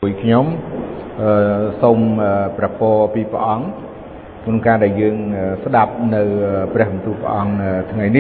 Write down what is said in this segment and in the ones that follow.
ខ្ញុំសូមប្រពោពីព្រះអង្គក្នុងការដែលយើងស្ដាប់នៅព្រះបន្ទូលព្រះអង្គថ្ងៃនេះ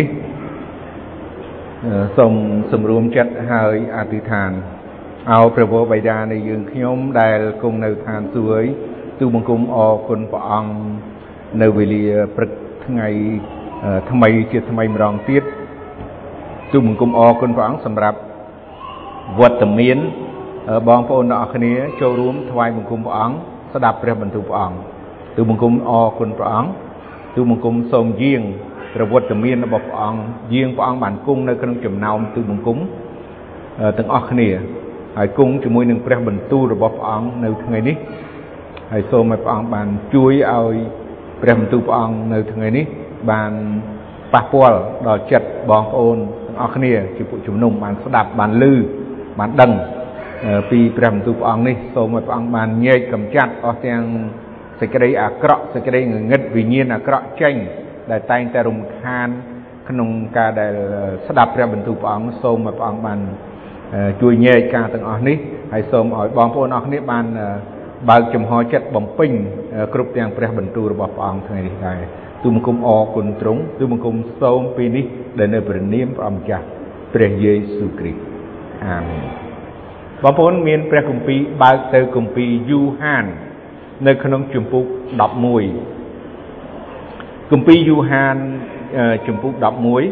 សូមសម្រួមចិត្តហើយអធិដ្ឋានអោព្រះវរបិតានៃយើងខ្ញុំដែលគង់នៅឋានសួគ៌ទូលបង្គំអរគុណព្រះអង្គនៅវេលាព្រឹកថ្ងៃថ្មីជាថ្មីម្ដងទៀតទូលបង្គំអរគុណព្រះអង្គសម្រាប់វត្តមានបងប្អូនទាំងអស់គ្នាចូលរួមថ្វាយបង្គំព្រះអង្គស្ដាប់ព្រះបន្ទូលព្រះអង្គទូលបង្គំអរគុណព្រះអង្គទូលបង្គំសូមយាងព្រះវត្តមានរបស់ព្រះអង្គយាងព្រះអង្គបានគង់នៅក្នុងចំណោមទូលបង្គំទាំងអស់គ្នាហើយគង់ជាមួយនឹងព្រះបន្ទូលរបស់ព្រះអង្គនៅថ្ងៃនេះហើយសូមឲ្យព្រះអង្គបានជួយឲ្យព្រះបន្ទូលព្រះអង្គនៅថ្ងៃនេះបានប៉ះពាល់ដល់ចិត្តបងប្អូនទាំងអស់គ្នាជាពួកជំនុំបានស្ដាប់បានឮបានដឹងពីព្រះបន្ទូលព្រះអង្គនេះសូមឲ្យព្រះអង្គបានញែកកម្ចាត់អស់ទាំងសេចក្តីអាក្រក់សេចក្តីងងឹតវិញ្ញាណអាក្រក់ចេញដែលតែងតែរំខានក្នុងការដែលស្ដាប់ព្រះបន្ទូលព្រះអង្គសូមឲ្យព្រះអង្គបានជួយញែកការទាំងអស់នេះហើយសូមឲ្យបងប្អូនអស់គ្នាបានបើកចំហចិត្តបំពេញគ្រប់ទាំងព្រះបន្ទូលរបស់ព្រះអង្គថ្ងៃនេះដែរទូលបង្គំអរគុណទ្រង់ទូលបង្គំសូមពីនេះដែលនៅព្រះនាមព្រះម្ចាស់ព្រះយេស៊ូវគ្រីស្ទអាមែនបងប្អូនមានព្រះគម្ពីរបើកទៅគម្ពីរយូហាននៅក្នុងជំពូក11គម្ពីរយូហានជំពូក11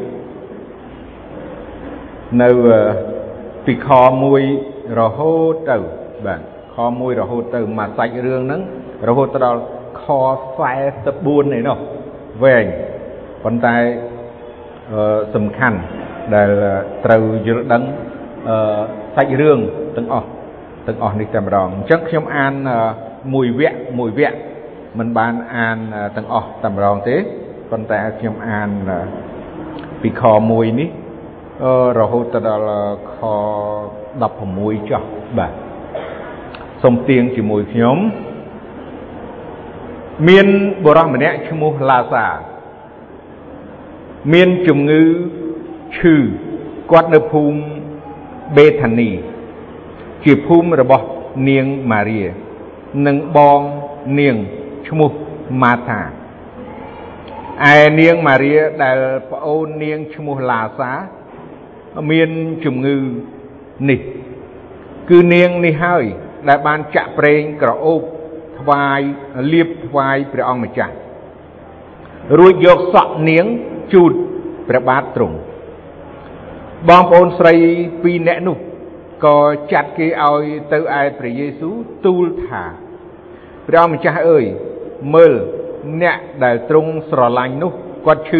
នៅពីខ1រហូតទៅបាទខ1រហូតទៅមកសាច់រឿងហ្នឹងរហូតទៅដល់ខ44នេះនោះវែងប៉ុន្តែសំខាន់ដែលត្រូវយល់ដឹងសាច់រឿងទាំងអស់នេះតែម្ដងអញ្ចឹងខ្ញុំអានមួយវគ្គមិនបានអានទាំងអស់តែម្ដងទេប៉ុន្តែខ្ញុំអានពីខ1នេះរហូតដល់ខ16ចុះបាទសូមទៀងជាមួយខ្ញុំមានបុរសម្នាក់ឈ្មោះឡាសាមានជំងឺឈឺគាត់នៅភូមិបេថានីជាភូមិរបស់នាងម៉ារីនិងបងនាងឈ្មោះម៉ាថាឯនាងម៉ារីដែលប្អូននាងឈ្មោះឡាសាមានជំងឺនេះគឺនាងនេះហើយដែលបានចាក់ប្រេងក្រអូបថ្វាយលាបថ្វាយព្រះអង្គម្ចាស់រួចយកសក់នាងជូតព្រះបាទទ្រង់បងប្អូនស្រី2នាក់នោះក៏ចាត់គេឲ្យទៅឯព្រះយេស៊ូវទូលថាព្រះអង្គម្ចាស់អើយមើលអ្នកដែលទ្រង់ស្រឡាញ់នោះគាត់ឈឺ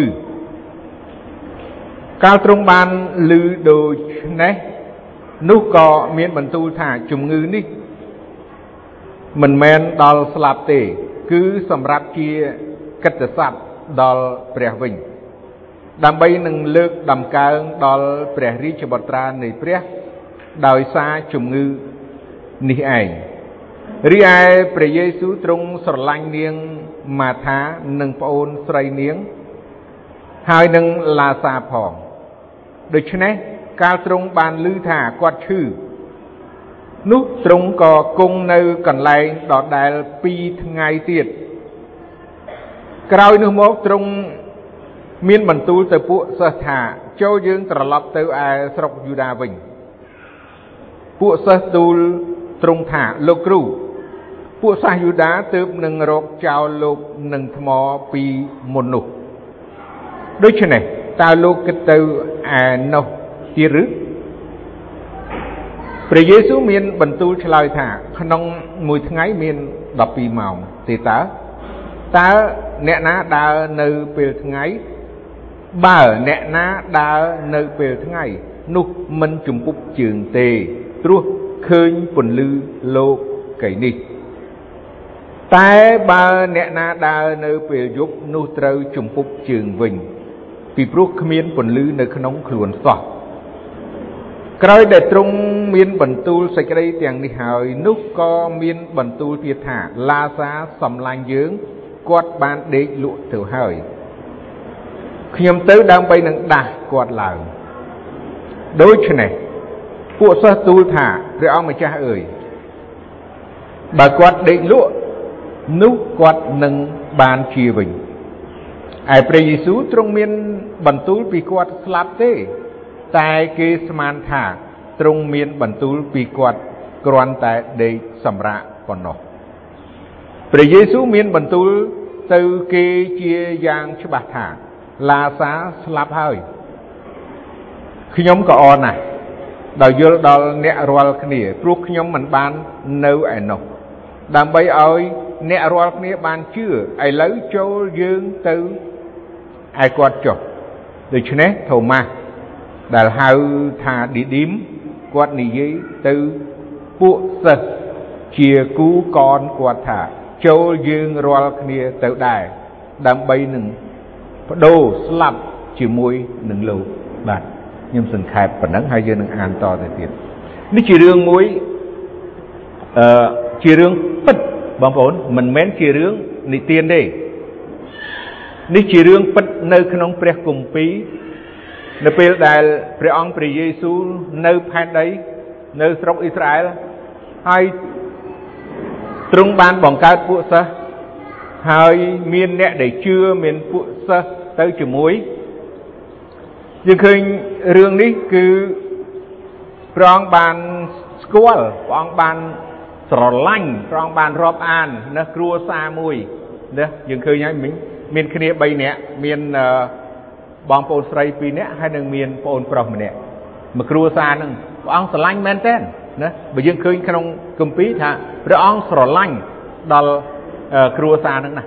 កាលទ្រង់បានឮដូច្នេះនោះក៏មានបន្ទូលថាជំងឺនេះមិនមែនដល់ស្លាប់ទេគឺសម្រាប់ជាកិត្តិស័ព្ទដល់ព្រះវិញដើម្បីនឹងលើកដំកើងដល់ព្រះរាជបុត្រានៃព្រះដោយសារជំងឺនេះឯងរីឯព្រះយេស៊ូវទ្រង់ស្រឡាញ់នាងម៉ាថានិងប្អូនស្រីនាងហើយនឹងឡាសាផងដូច្នេះកាលទ្រង់បានឮថាគាត់ឈឺនោះទ្រង់ក៏គង់នៅកន្លែងដដែល2ថ្ងៃទៀតក្រោយនោះមកទ្រង់មានបន្ទូលទៅពួកសិស្សថាចូលយើងត្រឡប់ទៅឯស្រុកយូដាវិញពួកសិស្សទូលទ្រង់ថាលោកគ្រូពួកសាសយូដាទើបនឹងរកចោលលោកនឹងថ្មពីមុននោះដូច្នេះតើលោកគិតទៅឯនោះទៀតឬព្រះយេស៊ូវមានបន្ទូលឆ្លើយថាក្នុងមួយថ្ងៃមាន12ម៉ោងទេតើអ្នកណាដើរនៅពេលថ្ងៃបើអ្នកណាដើរនៅពេលថ្ងៃនោះមិនជំពប់ជើងទេព្រោះឃើញពន្លឺលោកីនេះតែបើអ្នកណាដើរនៅពេលយប់នោះត្រូវជំពប់ជើងវិញពីព្រោះគ្មានពន្លឺនៅក្នុងខ្លួនសោះក្រោយដែលទ្រង់មានបន្ទូលសេចក្តីទាំងនេះហើយនោះក៏មានបន្ទូលទៀតថាឡាសាសម្លាញ់យើងគាត់បានដេកលក់ទៅហើយខ្ញុំទៅដើម្បីនឹងដាស់គាត់ឡើងដូច្នេះពួកសិស្សទូលថាព្រះអង្គម្ចាស់អើយ bà quạt định lụa nút quạt nâng bàn chia bình aiព្រះយេស៊ូវទ្រង់មានបន្ទូលពីគាត់ស្លាប់ទេតែគេស្មានថាទ្រង់មានបន្ទូលពីគាត់គ្រាន់តែដេកសម្រាកប៉ុណ្ណោះព្រះយេស៊ូវមានបន្ទូលទៅគេជាយ៉ាងច្បាស់ថាឡាសាស្លាប់ហើយខ្ញុំក៏អរណាស់ដោយយល់ដល់អ្នករាល់គ្នាព្រោះខ្ញុំមិនបាននៅឯនោះដើម្បីឲ្យអ្នករាល់គ្នាបានជឿឥឡូវចូលយើងទៅឯគាត់ចុះដូច្នេះថូម៉ាស់ដែលហៅថាឌីឌីមគាត់និយាយទៅពួកសិស្សជាគូកនគាត់ថាចូលយើងរាល់គ្នាទៅដែរដើម្បីនឹងបដូរស្លាប់ជាមួយនឹងលោកបាទខ្ញុំសង្ខេបប៉ុណ្ណឹងហើយយើងនឹងអានតទៅទៀតនេះជារឿងមួយជារឿងពិតបងប្អូនមិនមែនជារឿងនិទានទេនេះជារឿងពិតនៅក្នុងព្រះគម្ពីរនៅពេលដែលព្រះអង្គព្រះយេស៊ូវនៅផែនដីនៅស្រុកអ៊ីស្រាអែលហើយទ្រង់បានបង្កើតពួកសិស្សហើយមានអ្នកដែលជឿមានពួកសិស្សទៅជាមួយយើងឃើញរឿងនេះគឺព្រះអង្គបានស្គាល់ព្រះអង្គបានស្រឡាញ់ព្រះអង្គបានរាប់អាននៅគ្រួសារមួយណាយើងឃើញហើយមិញមានគ្នា3នាក់មានបងប្អូនស្រី2នាក់ហើយនឹងមានប្អូនប្រុសម្នាក់មួយគ្រួសារហ្នឹងព្រះអង្គស្រឡាញ់មែនទែនណាបើយើងឃើញក្នុងគម្ពីរថាព្រះអង្គស្រឡាញ់ដល់គ្រួសារហ្នឹងណា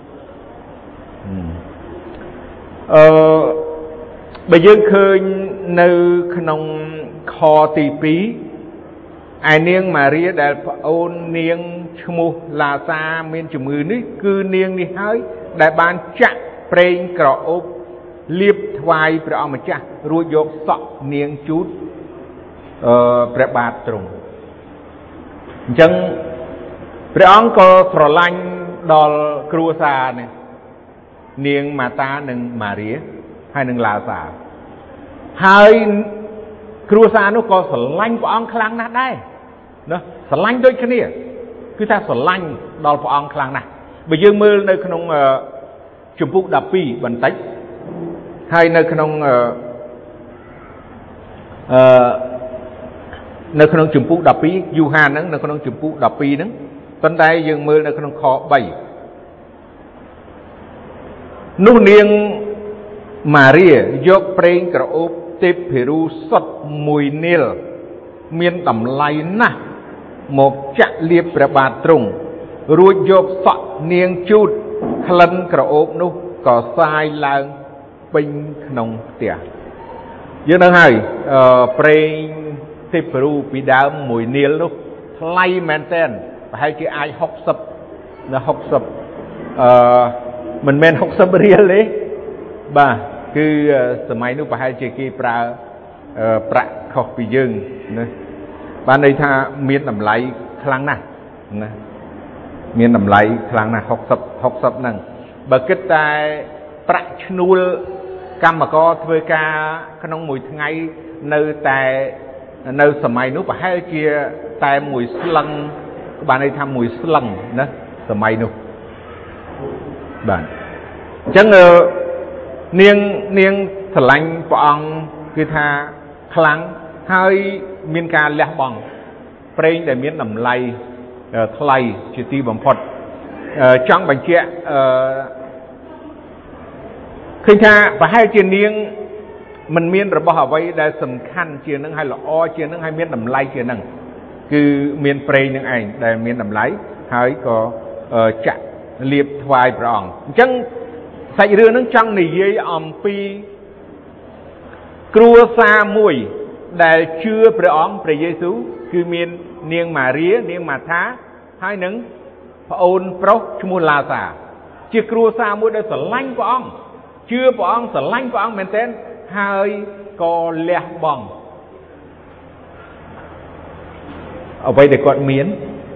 បើយើងឃើញនៅក្នុងខទី2ឯនាងម៉ារីដែលប្អូននាងឈ្មោះឡាសាមានជំងឺនេះគឺនាងនេះហើយដែលបានចាក់ប្រេងក្រអូបលាបថ្វាយព្រះអង្គម្ចាស់រួចយកសក់នាងជូតព្រះបាទទ្រង់អញ្ចឹងព្រះអង្គក៏ស្រឡាញ់ដល់គ្រួសារនេះនាងម៉ាតានិងម៉ារីហើយនឹងឡាសាហើយគ្រួសារនោះក៏ស្រឡាញ់ព្រះអង្គខ្លាំងណាស់ដែរណាស្រឡាញ់ដូចគ្នាគឺថាស្រឡាញ់ដល់ព្រះអង្គខ្លាំងណាស់បើយើងមើលនៅក្នុងជំពូក12បន្តិចហើយនៅក្នុងជំពូក12យូហានហ្នឹងនៅក្នុងជំពូក12ហ្នឹងប៉ុន្តែយើងមើលនៅក្នុងខ3នោះនាងម៉ារីយកប្រេងក្រអូបទេពភេរូសុទ្ធ1នាឡិមានតម្លៃណាស់មកចាក់លាបព្រះបាទទ្រង់រួចយកសក់នាងជូតក្លិនក្រអូបនោះក៏សាយឡើងពេញក្នុងផ្ទះយើងដឹងហើយប្រេងទេពភេរូពីដើម1នាឡិនោះថ្លៃមែនទែនប្រហែលជាអាច60មិនមែន60រៀលទេបាទគឺសម័យនោះប្រហែលជាគេប្រើប្រាក់ខុសពីយើងណាបានន័យថាមានតម្លៃខ្លាំងណាស់ណាមានតម្លៃខ្លាំងណាស់60ហ្នឹងបើគិតតែប្រាក់ឈ្នួលកម្មករធ្វើការក្នុងមួយថ្ងៃនៅសម័យនោះប្រហែលជាតែមួយស្លឹងបានន័យថាមួយស្លឹងណាសម័យនោះបាទអញ្ចឹងនាងស្រឡាញ់ព្រះអង្គគឺថាខ្លាំងហើយមានការលះបង់ប្រេងដែលមានតម្លៃថ្លៃជាទីបំផុតចង់បញ្ជាក់ឃើញថាប្រហែលជានាងមិនមានរបស់អ្វីដែលសំខាន់ជាងនឹងហើយល្អជាងនឹងហើយមានតម្លៃជាងនឹងគឺមានប្រេងនឹងឯងដែលមានតម្លៃហើយក៏ចាក់លាបថ្វាយព្រះអង្គអញ្ចឹងសាច់រឿងហ្នឹងចង់និយាយអំពីគ្រួសារមួយដែលជឿព្រះអង្គព្រះយេស៊ូវគឺមាននាងម៉ារីនាងម៉ាថាហើយនឹងប្អូនប្រុសឈ្មោះឡាសាជាគ្រួសារមួយដែលស្រឡាញ់ព្រះអង្គជឿព្រះអង្គស្រឡាញ់ព្រះអង្គមែនទែនហើយក៏លះបង់អ្វីដែលគាត់មាន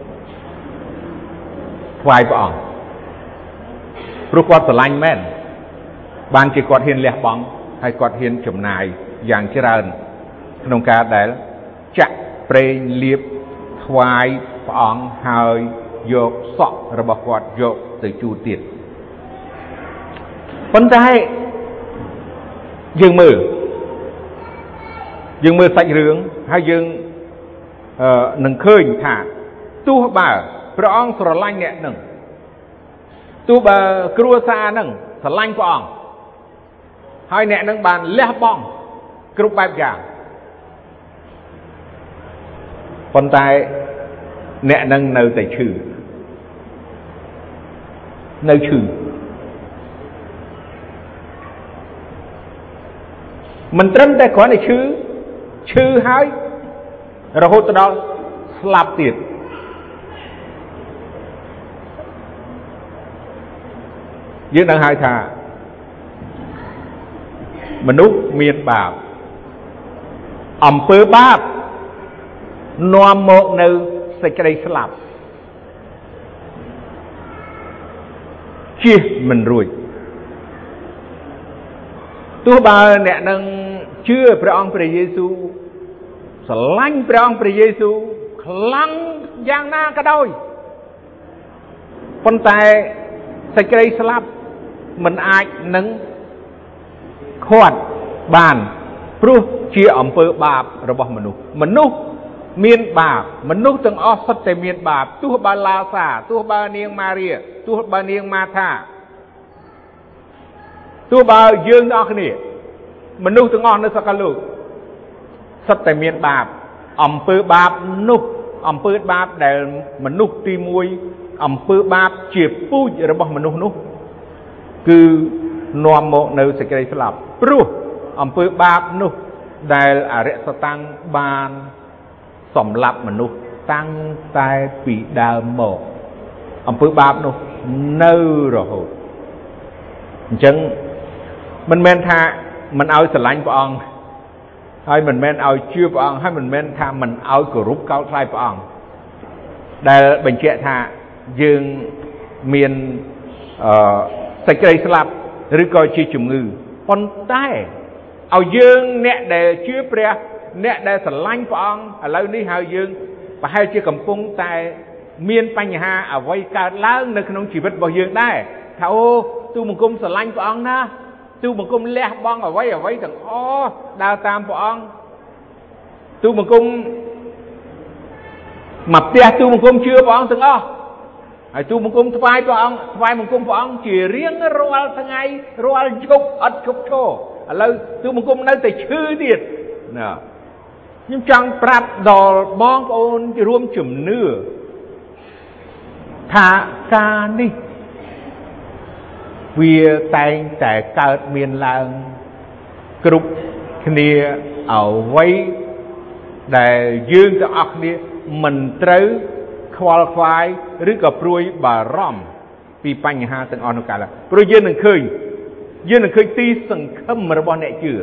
ថ្វាយព្រះអង្គព្រោះគាត់ស្រឡាញ់មែនបានជាគាត់ហ៊ានលះបង់ហើយគាត់ហ៊ានចំណាយយ៉ាងច្រើនក្នុងការដែលចាក់ប្រេងលាបថ្វាយព្រះអង្គហើយយកសក់របស់គាត់យកទៅជូតទៀតប៉ុន្តែយើងមើលសាច់រឿងហើយយើងនឹងឃើញថាទោះបើព្រះអង្គស្រឡាញ់អ្នកនឹងទោះបើគ្រួសារនឹងស្រឡាញ់ព្រះអង្គហើយអ្នកនឹងបានលះបង់គ្រប់បែបយ៉ាងប៉ុន្តែអ្នកនឹងនៅតែឈឺមិនត្រឹមតែគ្រាន់តែឈឺហើយរហូតដល់ស្លាប់ទៀតយើងនឹងហៅថាមនុស្សមានបាបអំពើបាបនាំមកនៅសេចក្តីស្លាប់ជៀសមិនរួចទោះបើអ្នកនឹងជឿព្រះអង្គព្រះយេស៊ូវស្រឡាញ់ព្រះអង្គព្រះយេស៊ូវខ្លាំងយ៉ាងណាក៏ដោយប៉ុន្តែសេចក្តីស្លាប់មិនអាចនឹងខាត់បានព្រោះជាអំពើបាបរបស់មនុស្សមានបាបមនុស្សទាំងអស់សុទ្ធតែមានបាបទោះបើឡាសាទោះបើនាងម៉ារីទោះបើនាងម៉ាថាទោះបើយើងទាំងអស់គ្នាមនុស្សទាំងអស់នៅសកលលោកសុទ្ធតែមានបាបអំពើបាបនោះអំពើបាបដែលមនុស្សទី1អំពើបាបជាពូជរបស់មនុស្សនោះគឺនាំមកនៅសេចក្តីស្លាប់ព្រោះអំពើបាបនោះដែលអរិយសតាំងបានសម្លាប់មនុស្សតាំងតែពីដើមមកអំពើបាបនោះនៅរហូតអញ្ចឹងមិនមែនថាមិនឲ្យស្រឡាញ់ព្រះអង្គហើយមិនមែនឲ្យជឿព្រះអង្គហើយមិនមែនថាមិនឲ្យគោរពកោតថ្លៃព្រះអង្គដែលបញ្ជាក់ថាយើងមានសេចក្តីស្លាប់ឬក៏ជាជំងឺប៉ុន្តែឲ្យយើងអ្នកដែលជឿព្រះអ្នកដែលស្រឡាញ់ព្រះអង្គឥឡូវនេះហើយយើងប្រហែលជាកំពុងតែមានបញ្ហាអ្វីកើតឡើងនៅក្នុងជីវិតរបស់យើងដែរថាអូទូបង្គំស្រឡាញ់ព្រះអង្គណាទូបង្គំលះបង់អ្វីទាំងអស់ដើរតាមព្រះអង្គទូបង្គំមកផ្ទះទូបង្គំជឿព្រះអង្គទាំងអស់ហើយទូបង្គំថ្វាយព្រះអង្គថ្វាយបង្គំព្រះអង្គជារៀងរាល់ថ្ងៃរាល់យប់អត់ឈប់ឈរឥឡូវទូបង្គំនៅតែឈឺទៀតណាខ្ញុំចង់ប្រាប់ដល់បងប្អូនរួមជំនឿថាការនេះវាតែងតែកើតមានឡើងគ្រប់គ្នាអ្វីដែលយើងទាំងអស់គ្នាមិនត្រូវខ្វល់ខ្វាយឬក៏ព្រួយបារម្ភពីបញ្ហាទាំងអស់នោះកើតឡើងព្រោះយើងនឹងឃើញទីសង្ឃឹមរបស់អ្នកជឿ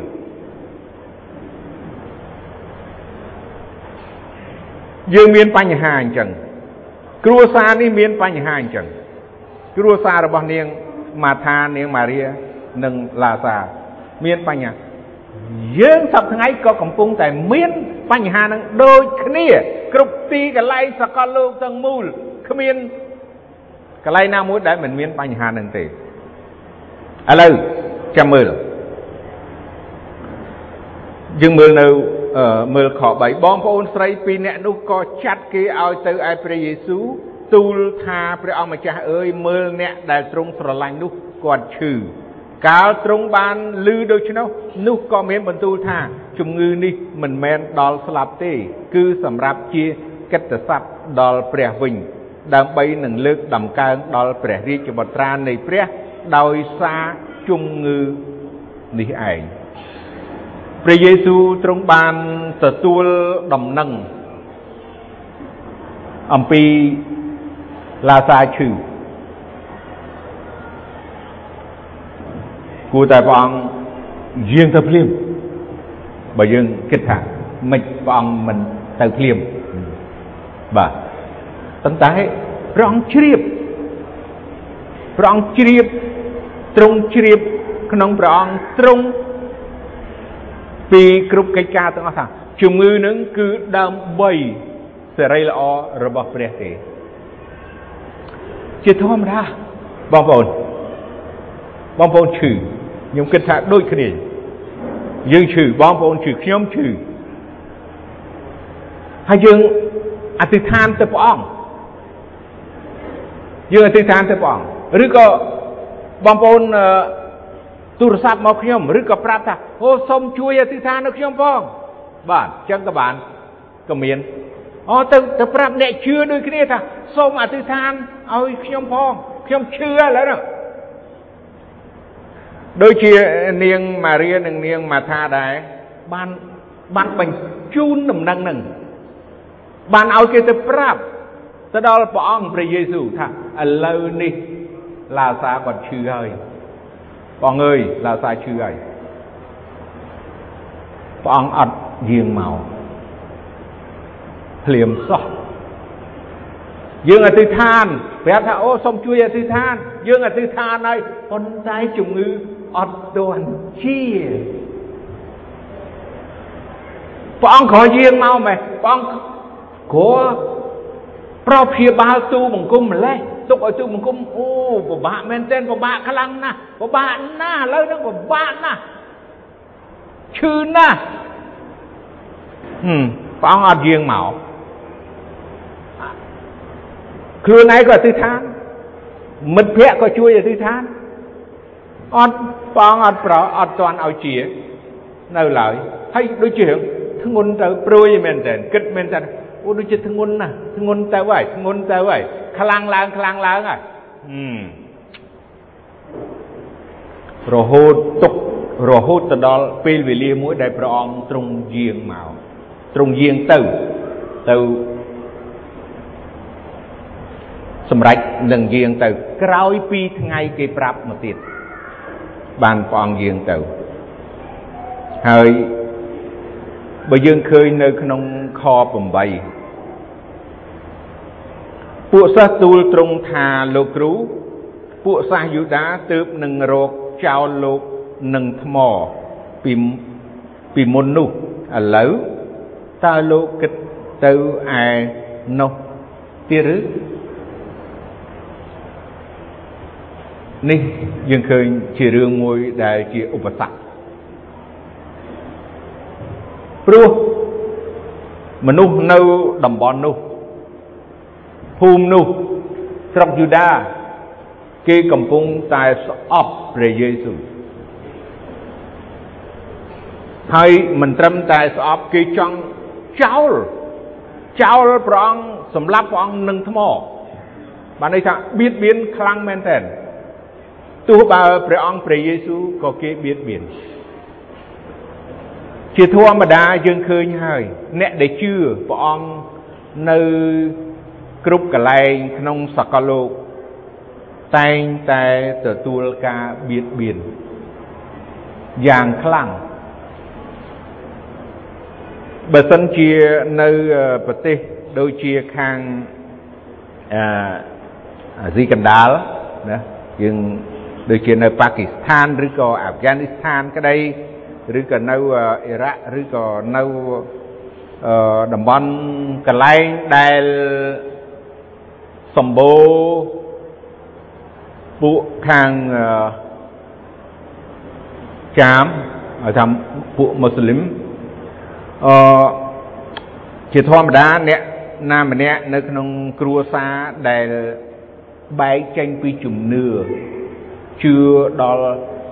យើងមានបញ្ហាអញ្ចឹងគ្រួសារនេះមានបញ្ហាអញ្ចឹងគ្រួសាររបស់នាងម៉ាថានាងម៉ារីនិងឡាសាមានបញ្ហាយើងសប្តាហ៍ថ្ងៃក៏កំពុងតែមានបញ្ហានឹងដូចគ្នាគ្រប់ទីកន្លែងសកលលោកទាំងមូលគ្មានកន្លែងណាមួយដែលមិនមានបញ្ហានឹងទេឥឡូវចាំមើលយើងមើលនៅមើលខ3បងប្អូនស្រីពីរនាក់នោះក៏ចាត់គេឲ្យទៅឯព្រះយេស៊ូវទូលថាព្រះអង្គម្ចាស់អើយមើលអ្នកដែលទ្រង់ស្រឡាញ់នោះគាត់ឈឺកាលទ្រង់បានឮដូច្នោះក៏មានបន្ទូលថាជំងឺនេះមិនមែនដល់ស្លាប់ទេគឺសម្រាប់ជាកិត្តិស័ព្ទដល់ព្រះវិញដើម្បីនឹងលើកដំកើងដល់ព្រះរាជបុត្រានៃព្រះដោយសារជំងឺនេះឯងព្រះយេស៊ូវទ្រង់បានទទួលដំណឹងអំពីឡាសាឈឺគួរតែព្រះអង្គយាងទៅភ្លាមបើយើងគិតថាមិនព្រះអង្គមិនទៅភ្លាមបាទប៉ុន្តែព្រះអង្គជ្រាបទ្រង់ជ្រាបក្នុងព្រះអង្គទ្រង់ពីគ្រប់កិច្ចការទាំងអស់ថាជំងឺនឹងគឺដើម្បីសេរីល្អរបស់ព្រះទេជាធម្មតាបងប្អូនឈឺខ្ញុំគិតថាដូចគ្នាយើងឈឺបងប្អូនឈឺខ្ញុំឈឺហើយយើងអធិដ្ឋានទៅព្រះអង្គឬក៏បងប្អូនទូរស័ព្ទមកខ្ញុំឬក៏ប្រាប់ថាអូសូមជួយអធិដ្ឋាននៅខ្ញុំផងបាទអញ្ចឹងក៏បានក៏មានទៅប្រាប់អ្នកជឿដូចគ្នាថាសូមអធិដ្ឋានឲ្យខ្ញុំផងខ្ញុំឈឺឥឡូវហ្នឹងដូចជានាងម៉ារីនិងនាងម៉ាថាដែរបានបញ្ជូនដំណឹងហ្នឹងបានឲ្យគេទៅប្រាប់ទៅដល់ព្រះអង្គព្រះយេស៊ូវថាឥឡូវនេះឡាសាគាត់ឈឺហើយបងអើយឡាសាឈឺហើយព្រះអង្គអត់យាងមកភ្លាមសោះយើងអធិដ្ឋានប្រាប់ថាអូសូមជួយអធិដ្ឋានយើងអធិដ្ឋានហើយប៉ុន្តែជំងឺអត់ទាន់ជាព្រះអង្គក៏យាងមកមែនព្រះអង្គក៏ប្រព្យាបាលទូបង្គំម្លេះទុកឲ្យទូបង្គំអូពិបាកមែនទែនពិបាកខ្លាំងណាស់ពិបាកណាស់ឥឡូវហ្នឹងពិបាកណាស់ឈឺណាស់ព្រះអង្គអត់យាងមកខ្លួនឯងក៏អធិដ្ឋានមិត្តភក្តិក៏ជួយអធិដ្ឋានអត់ព្រះអង្គអត់ទាន់ឲ្យជានៅឡើយហើយដូចជាធ្ងន់ទៅព្រួយមែនតើគិតមែនតើអូដូចជាធ្ងន់ណាស់ធ្ងន់ទៅហើយខ្លាំងឡើងហើយរហូតទៅដល់ពេលវេលាមួយដែលព្រះអង្គទ្រង់យាងមកទ្រង់យាងទៅសម្រេចនឹងយាងទៅក្រោយពីថ្ងៃគេប្រាប់មកទៀតបានព្រះអង្គយាងទៅហើយបើយើងឃើញនៅក្នុងខ8ពួកសិស្សទូលទ្រង់ថាលោកគ្រូពួកសាសយូដាទើបនឹងរកចោលលោកនឹងថ្មពីមុននោះឥឡូវតើលោកគិតទៅឯនោះទៀតឬនេះយើងឃើញជារឿងមួយដែលជាឧបសគ្គព្រោះមនុស្សនៅតំបន់នោះភូមិនោះស្រុកយូដាគេកំពុងតែស្អប់ព្រះយេស៊ូវហើយមិនត្រឹមតែស្អប់គេចង់ចោលព្រះអង្គសម្លាប់ព្រះអង្គនឹងថ្មបានន័យថាបៀតបៀនខ្លាំងមែនទែនទោះបើព្រះអង្គព្រះយេស៊ូវក៏គេបៀតបៀនជាធម្មតាយើងឃើញហើយអ្នកដែលជឿព្រះអង្គនៅគ្រប់កន្លែងក្នុងសកលលោកតែងតែទទួលការបៀតបៀនយ៉ាងខ្លាំងបើសិនជានៅប្រទេសដូចជាខាងអាស៊ីកណ្ដាលណាយើងដូចជានៅប៉ាគីស្ថានឬក៏អាហ្វហ្គានីស្ថានក្តីឬក៏នៅអ៊ីរ៉ាក់ឬក៏នៅតំបន់កន្លែងដែលសម្បូរពួកខាងចាមឲ្យថាពួកមូស្លីមជាធម្មតាអ្នកណាម្នាក់នៅក្នុងគ្រួសារដែលបែកចេញពីជំនឿជឿដល់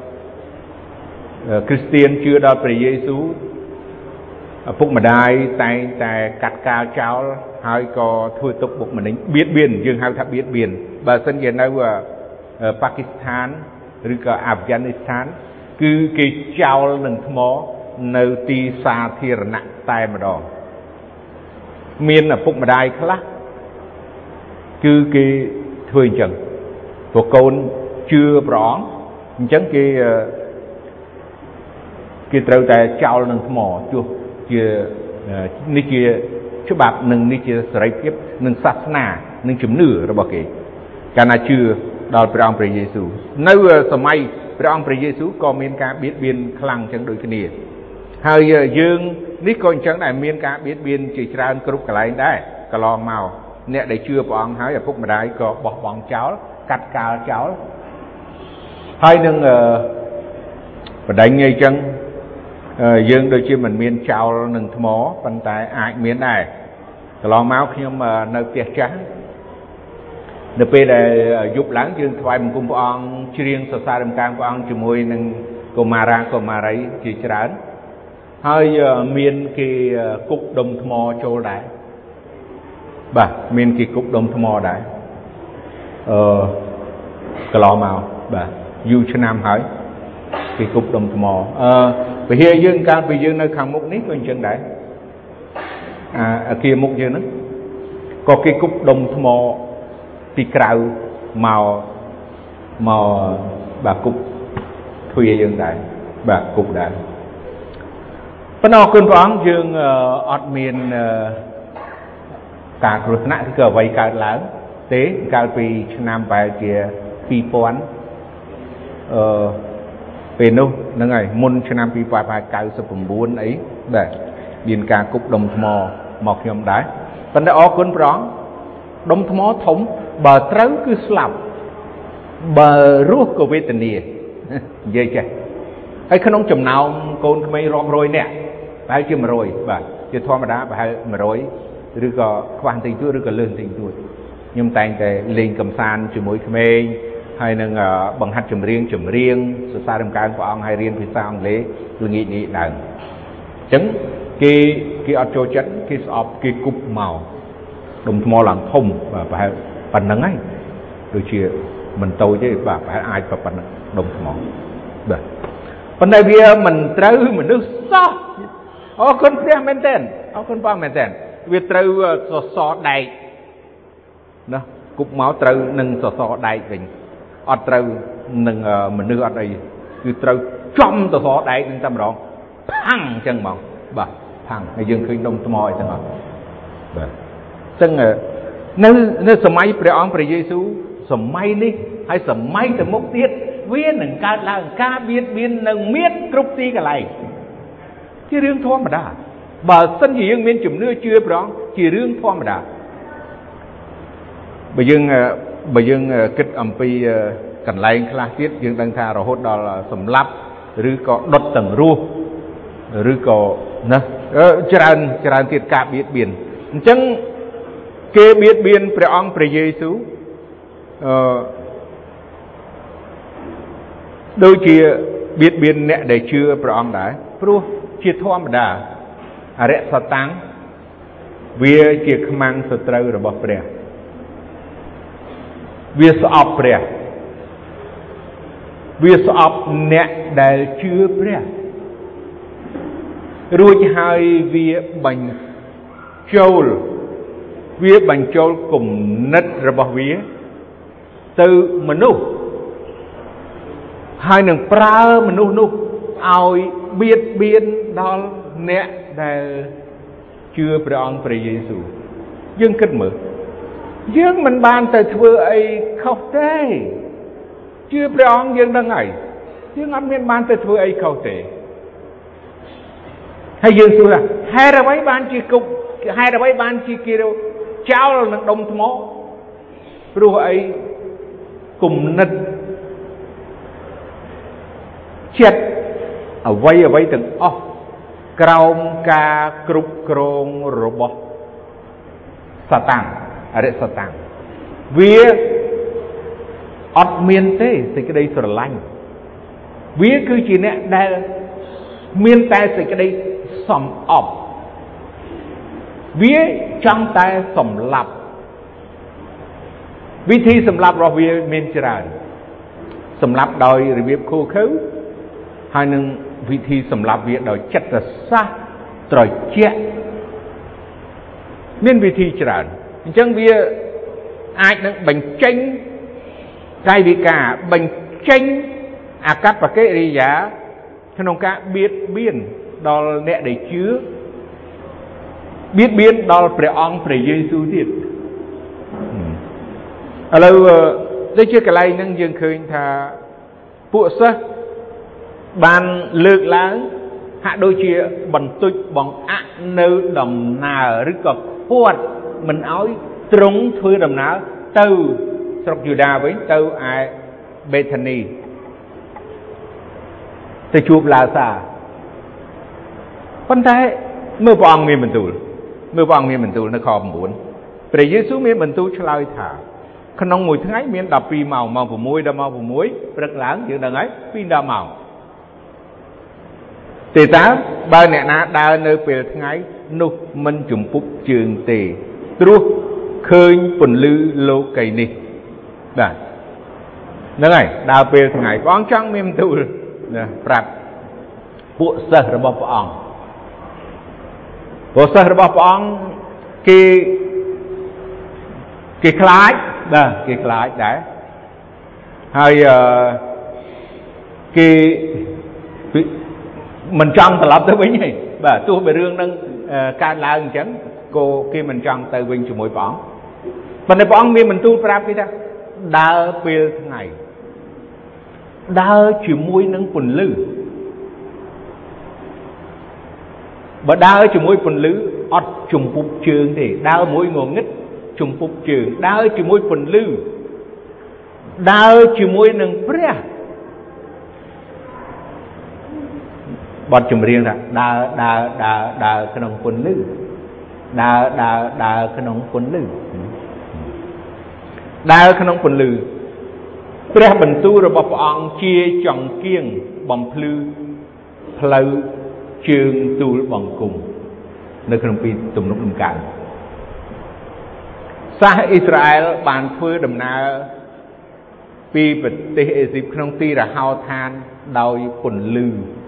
គ្រីស្ទានជឿដល់ព្រះយេស៊ូវឪពុកម្ដាយតែងតែកាត់កាលចោលហើយក៏ធ្វើទុកបុកម្នេញបៀតបៀនយើងហៅថាបៀតបៀនបើសិនជានៅប៉ាគីស្ថានឬក៏អាហ្វហ្គានីស្ថានគឺគេចោលនឹងថ្មនៅទីសាធារណៈតែម្ដងមានឪពុកម្ដាយខ្លះគឺគេធ្វើអញ្ចឹងព្រោះកូនជឿព្រះអង្គអញ្ចឹងគេត្រូវតែចោលនឹងថ្មទោះជានេះជាច្បាប់និងនេះជាសេរីភាពនិងសាសនានិងជំនឿរបស់គេកាលណាជឿដល់ព្រះអង្គព្រះយេស៊ូវនៅសម័យព្រះអង្គព្រះយេស៊ូវក៏មានការបៀតបៀនខ្លាំងចឹងដូចគ្នាហើយយើងនេះក៏អញ្ចឹងដែរមានការបៀតបៀនជាច្រើនគ្រប់កន្លែងដែរ cả lo màu nè để chưa bọn hái ở phúc mà đại có bỏ bọn cháu cắt cả cháu hai nâng và đánh ngay chân dương đôi khi mình miên cháu nâng thmó bàn tay ai miên này cả lo máu khi mà nơi tiệt trắng được về để giúp láng dương thoại mình cùng bọn riêng sở xa đầm càng bọn chỉ môi nâng cô mà ra cô mà đấy chỉ trán hơi miên cái cục đồng thmó trôi đáy bà miên cái cục đồng thmó đáy cái lò màu bà dù cho nam hỏi cái cục đồng thmó vì hiện dương cao vì dương nơi khẳng mục nít bên chân đấy ở kia mục dương đó có cái cục đồng thmó thì cào màu màu bà cục thuê dương đấy bà cục đấy phần nào cơn vắng dương ọt miền cả cột nãy cờ vây cả lớn tế cao vì nam bài kia phi pón về đâu là ngày môn cho nam phi bài cao số 9 ấy để biên ca cục đồng mò mọc nhom đá phần đó cơn vắng đồng mò thống bờ trấu cứ slap bờ ruột của Việt Nam vậy chứ hay không ông chồng nào con mấy rong rồi nè phải chưa mà rồi bà chưa thoa mà đá phải mà rồi rồi có quan tình tuổi rồi có lương tình tuổi nhưng tại cái lên cầm san chỉ mỗi cái hay là bằng hạt chùm riêng sự sai đầm càng của ông hay riêng phía sau lấy nghĩ nghĩ đằng chứng cái ở chỗ chấn cái sọp cái cục màu đồng mò lặng thông và phải phần nắng ấy đôi chia mình tôi chứ bà phải ai và phần đồng mò được phần này bây mình trâu mình nước sót con phê men tên con phang men tên việc trâu sọ đầy nó cục máu trâu nâng sọ đầy mình ở trâu nâng mình đưa ở đây cứ trâu trong sọ đầy nâng tâm đó thằng chân mỏng bà thằng hay dương khơi đông mòi chân mỏng chân nếu sớm mai pre ông pre Giêsu sớm mai đi hay sớm mai từ mốc tiết viên nâng ca là ca biết biên nâng miết cục ti cái này chỉ riêng thoa mà đã bà sân gì dương miên chùm nước chưa đó chỉ riêng thoa mà đã bây giờ kết âm pi cảnh lại khai tiết dương đang tha rồi hốt đó là sầm lấp rồi có đốt tầng ru rồi có nè tràn tiết cả biết biển chẳng kê biết biên pre ông pre Giêsu đôi khi biết biên nè để chưa pre ông đã pro chia thoa mà đã à rẽ sa tăng vì chia mang sự trâu rồi bỏ pre vì sọp pre vì sọp nè để chưa pre rồi hai vì bánh trâu cùng nứt rồi bỏ vía từ mình nu hai nâng pra mình nu ai biết biên đó nè để chưa pre ông pre Giêsu dương kết mở dương mình ban từ thưa ấy khóc thế chưa pre ông dương đang ngày dương ăn miên ban từ thưa ấy khóc thế hay dương xưa là hai ra mấy ban chi cục hai ra mấy ban chi kia đâu cháu là đông thmó rồi ấy cùng nứt chết ở vây từng Kraum ca cục krong robot Satan ở đây Satan vía ọt miên thế thì cái đây sờ lạnh vía cứ chỉ nè đây miên tay thì cái đây sầm ọp vía trong tay sầm lặpวิธีสำหรับเราเมียนจราสำหรับโดยระเบียบคู่เขาให้หนึ่งวิธีสำหรับเวียโดยจัดซะตรอยเจ๊เมียนวิธีจราจังเวียอาจนึงบังเจงใจวิกาบังเจงอากัดปะเกริยาขนมกะเบียดเบียนดอลเนะได้เชื้อเบียดเบียนดอลพระองค์พระเยซูที่เราได้เชื่อกันไรนั่งยังเคยท่าผู้ซะบานเลือกล้างหาโดยเชี่ยบรรทุกบังอะเนื้อดำนาหรือกับพวด mình áo trúng thưa đầm ná từ sọc Juda với từ ai Bethany từ chụp là xa phân thế mưa bong miền mình tụi nó khó muốnព្រះយេស៊ូវមានបន្ទូលឆ្លើយថាក្នុងមួយថ្ងៃមាន12ម៉ោងម៉ោង6ដល់ម៉ោង6ព្រឹកឡើងយើងដឹងហើយ2ដល់ម៉ោងទេតើបើអ្នកណាដើរនៅពេលថ្ងៃនោះមិនជំពប់ជើងទេព្រោះឃើញពន្លឺលោកីនេះបាទហ្នឹងហើយដើរពេលថ្ងៃព្រះអង្គចង់មានបន្ទូលណាប្រាប់ពួកសិស្សរបស់ព្រះអង្គពួកសិស្សរបស់ព្រះអង្គគេខ្លាចបាទគេខ្លាចដែរហើយគេមិនចង់ត្រឡប់ទៅវិញទេបាទទោះបីរឿងនឹងកើតឡើងអញ្ចឹងក៏គេមិនចង់ទៅវិញជាមួយព្រះអង្គប៉ុន្តែព្រះអង្គមានបន្ទូលប្រាប់គេថាដើរពេលថ្ងៃដើរជាមួយនឹងពន្លឺបើដើរជាមួយពន្លឺអត់ជំពប់ជើងទេដើរមួយងងឹតជំពប់ជើងដើរជាមួយពន្លឺដើរជាមួយនឹងព្រះបទចម្រៀងថាដើរក្នុងពន្លឺដើរក្នុងពន្លឺដើរក្នុងពន្លឺព្រះបន្ទូលរបស់ព្រះអង្គជាចង្គៀងបំភ្លឺផ្លូវជើងទូលបង្គំនៅក្នុងពីទំនុកដំណើរសាសអ៊ីស្រាអែលបានធ្វើដំណើរពីប្រទេសអេស៊ីបក្នុងទីរហោឋានដោយពន្លឺ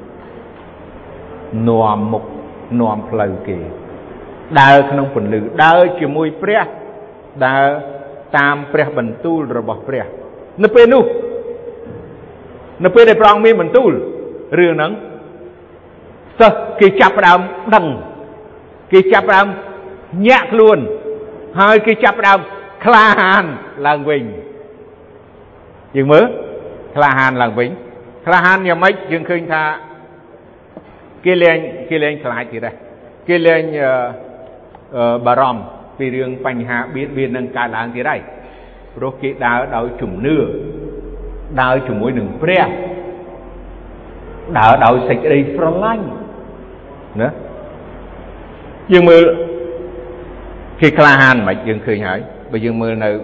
នាំមុខនាំផ្លូវគេដើរក្នុងពន្លឺដើរជាមួយព្រះដើរតាមព្រះបន្ទូលរបស់ព្រះនៅពេលនោះនៅពេលដែលព្រះអង្គមានបន្ទូលរឿងហ្នឹងសិស្សគេចាប់ផ្ដើមដឹងគេចាប់ផ្ដើមញាក់ខ្លួនហើយគេចាប់ផ្ដើមក្លាហានឡើងវិញយើងមើលក្លាហានឡើងវិញក្លាហានយ៉ាងម៉េចយើងឃើញថាគេលែងខ្លាចទៀតដែរគេលែងបារម្ភពីរឿងបញ្ហាបៀតបៀននឹងកើតឡើងទៀតហើយព្រោះគេដើរដោយជំនឿដើរជាមួយនឹងព្រះដើរដោយសេចក្តីស្រឡាញ់ណាយើងមើលគេក្លាហានមិនយើងឃើញហើយបើយើងមើលនៅ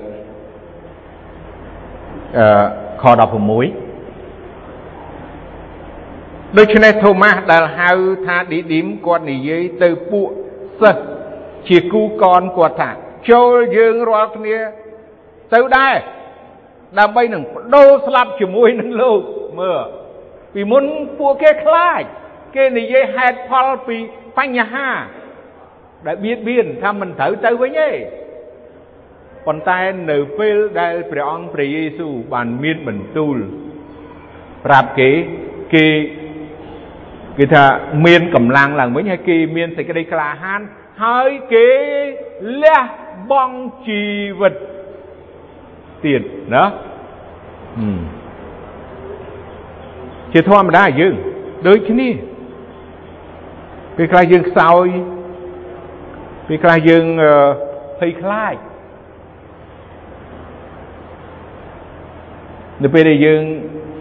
ខ16ដូច្នេះថូម៉ាស់ដែលហៅថាឌីឌីមគាត់និយាយទៅពួកសិស្សជាគូកនគាត់ថាចូលយើងរាល់គ្នាទៅដែរដើម្បីនឹងបដូរស្លាប់ជាមួយនឹងលោកមើលពីមុនពួកគេខ្លាចគេនិយាយហេតុផលពីបញ្ហាដែលបៀតបៀនថាមិនត្រូវទៅវិញទេប៉ុន្តែនៅពេលដែលព្រះអង្គព្រះយេស៊ូវបានមានបន្ទូលប្រាប់គេថាមានកម្លាំងឡើងវិញហើយគេមានសេចក្តីក្លាហានហើយគេលះបង់ជីវិតទៀតណាជាធម្មតាយើងដូចគ្នាពេលខ្លះយើងខ្សោយពេលខ្លះយើងភ័យខ្លាចនៅពេលដែលយើង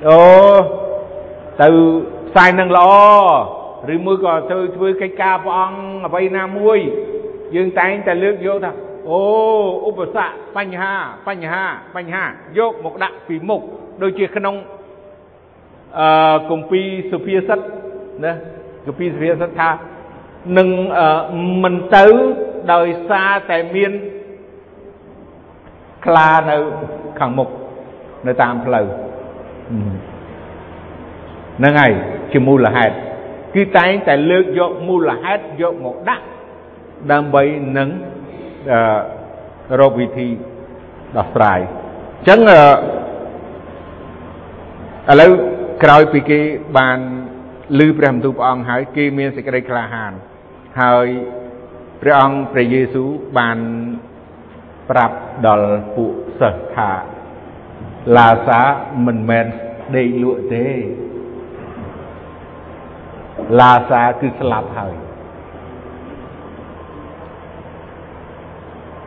ទៅផ្សាយនឹងល្អឬមួយក៏ទៅធ្វើកិច្ចការព្រះអង្គអ្វីណាមួយយើងតែងតែលើកយកថាឧបសគ្គបញ្ហាយកមកដាក់ពីមុខដូចជាក្នុងគម្ពីរសុភាសិតណាគម្ពីរសុភាសិតថានឹងមិនទៅដោយសារតែមានខ្លានៅខាងមុខនៅតាមផ្លូវហ្នឹងហើយជាមូលហេតុគឺតែងតែលើកយកមូលហេតុយកមកដាក់ដើម្បីនឹងរកវិធីដោះស្រាយអញ្ចឹងឥឡូវក្រោយពីគេបានឮព្រះបន្ទូលព្រះអង្គហើយគេមានសេចក្តីក្លាហានហើយព្រះអង្គព្រះយេស៊ូវបានប្រាប់ដល់ពួកសិស្សថាឡាសាមិនមែនដេកលក់ទេឡាសាគឺស្លាប់ហើយ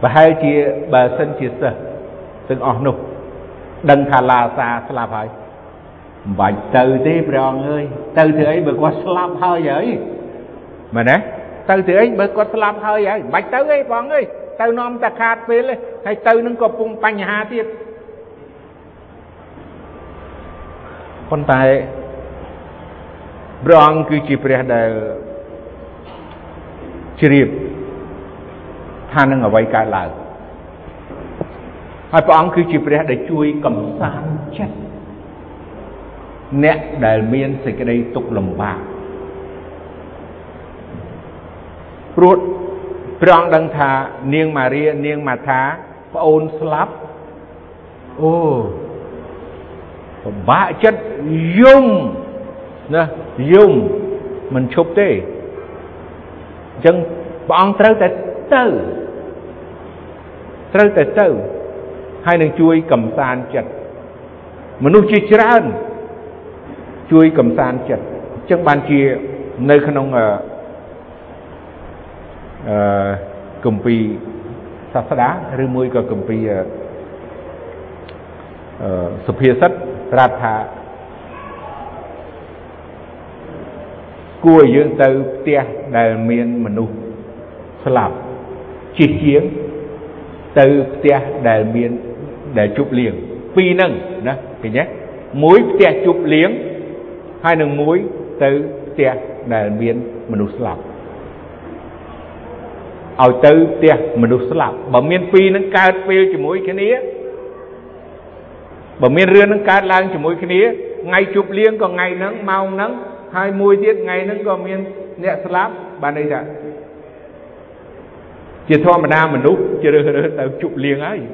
hai chia bà sân chia sơ từng ỏn nụ đừng thà là xa slap hơi bạch từ thế bọn ơi từ thứ ấy bởi có slap hơi vậy mà nè từ thứ ấy bởi có slap hơi vậy bạch từ ấy bọn ơi từ nôm ta khát phê lên hay từ nâng có phung bánh hà tiết con tay bọn cứ chỉ phải để chỉ riêng tha nâng ở vay cái lại hai bọn cứ chỉ phải để chui cầm san chết nè để miên sẽ cái đây tục lầm bạc ruột bọn đăng thà niêng Maria niêng mà thá ôn slap ô bạ chất dùng nè dùng mình chụp thế chân bọn trâu tới từ haiនឹងជួយកំសាន្តចិត្តមនុស្សជាច្រើនជួយកំសាន្តចិត្តអញ្ចឹងបានជានៅក្នុងគម្ពីរសាស្តាឬមួយក៏គម្ពីរសុភាសិតប្រាប់ថាគួរយើងទៅផ្ទះដែលមានមនុស្សស្លាប់ជាជាងទៅផ្ទះដែលមានដែលជប់លៀងពីរហ្នឹងណាឃើញទេមួយផ្ទះជប់លៀងហើយនឹងមួយទៅផ្ទះដែលមានមនុស្សស្លាប់ឲ្យទៅផ្ទះមនុស្សស្លាប់បើមានពីរហ្នឹងកើតពេលជាមួយគ្នាបើមានរឿងហ្នឹងកើតឡើងជាមួយគ្នាថ្ងៃជប់លៀងក៏ថ្ងៃហ្នឹងម៉ោងហ្នឹងហើយមួយទៀតថ្ងៃហ្នឹងក៏មានអ្នកស្លាប់បានន័យថាជាធម្មតាមនុស្សជ្រើសរើសទៅជប់លៀងហើយ